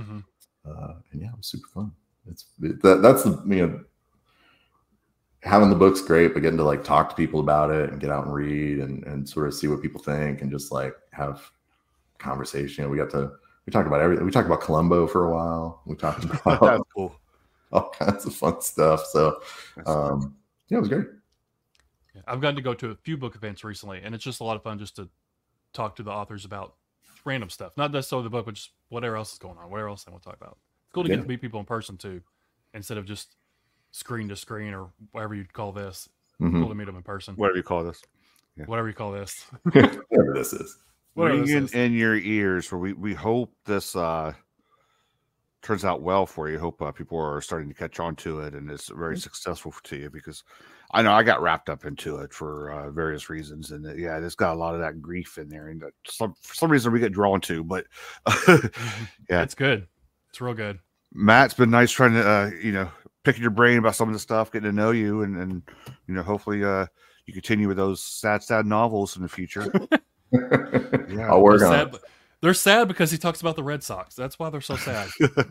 yeah, it was super fun. That's the having the book's great, but getting to like talk to people about it and get out and read and sort of see what people think and just like have conversation. We talked about everything. We talked about Columbo for a while. We talked about that's cool. All kinds of fun stuff. So yeah, it was great. I've gotten to go to a few book events recently, and it's just a lot of fun just to talk to the authors about random stuff. Not necessarily the book, but just whatever else is going on, whatever else they want to talk about. It's cool to get to meet people in person too, instead of just screen to screen or whatever you'd call this. Cool to meet them in person. Whatever you call this. Yeah. Whatever you call this. Whatever this is. Ringing in your ears. Where we hope this turns out well for you. Hope people are starting to catch on to it, and it's very successful to you, because I know I got wrapped up into it for various reasons, and it's got a lot of that grief in there, and for some reason we get drawn to. But yeah, it's good. It's real good. Matt, it's been nice trying to picking your brain about some of the stuff, getting to know you, and hopefully you continue with those sad novels in the future. Yeah, I'll work on it. They're sad because he talks about the Red Sox. That's why they're so sad.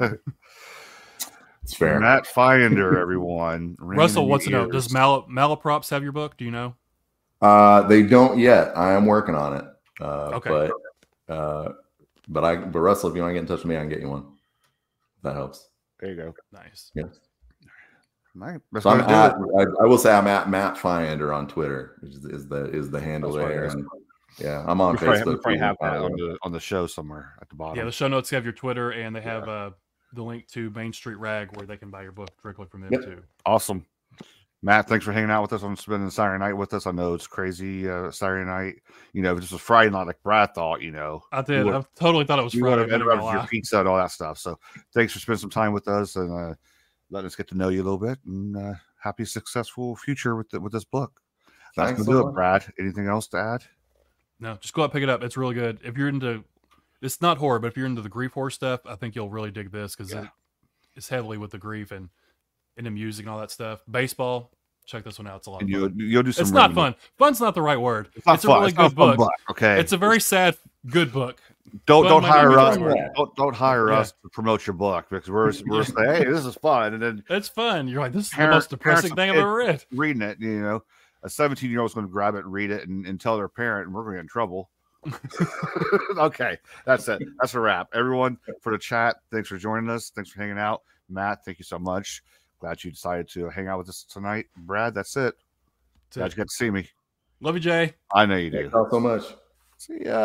It's fair. Matt Fiender, everyone. Russell wants to know, does Malaprops have your book? Do you know? They don't yet. I am working on it. Okay. But Russell, if you want to get in touch with me, I can get you one. That helps. There you go. Nice. Yes. So I will say I'm at Matt Fiender on Twitter, which is the handle there. And yeah, I'm on Facebook. We probably have that on the show somewhere at the bottom. Yeah, the show notes have your Twitter, and they have the link to Main Street Rag, where they can buy your book directly from them too. Awesome. Matt, thanks for hanging out with us on spending Saturday night with us. I know it's crazy Saturday night. If this was Friday night, like Brad thought, I did. I totally thought it was Friday. You would have your pizza and all that stuff. So thanks for spending some time with us and letting us get to know you a little bit. And happy, successful future with this book. Thanks for doing it, Brad. Anything else to add? No, just go out and pick it up. It's really good. If you're into, it's not horror, but if you're into the grief horror stuff, I think you'll really dig this, because it's heavily with the grief and into music and all that stuff. Baseball, check this one out. It's a lot of fun. You'll do some. It's not fun. Fun's not the right word. It's a really good book. Okay. It's a very sad, good book. Don't hire us. Don't hire us to promote your book, because we're saying, hey, this is fun, and then it's fun. You're like, this is the most depressing thing I've ever read. Reading it, a 17-year-old is going to grab it and read it and tell their parent, and we're going to get in trouble. Okay, that's it. That's a wrap. Everyone, for the chat, thanks for joining us. Thanks for hanging out. Matt, thank you so much. Glad you decided to hang out with us tonight. Brad, that's it. Glad you got to see me. Love you, Jay. I know you do. Thanks so much. See ya.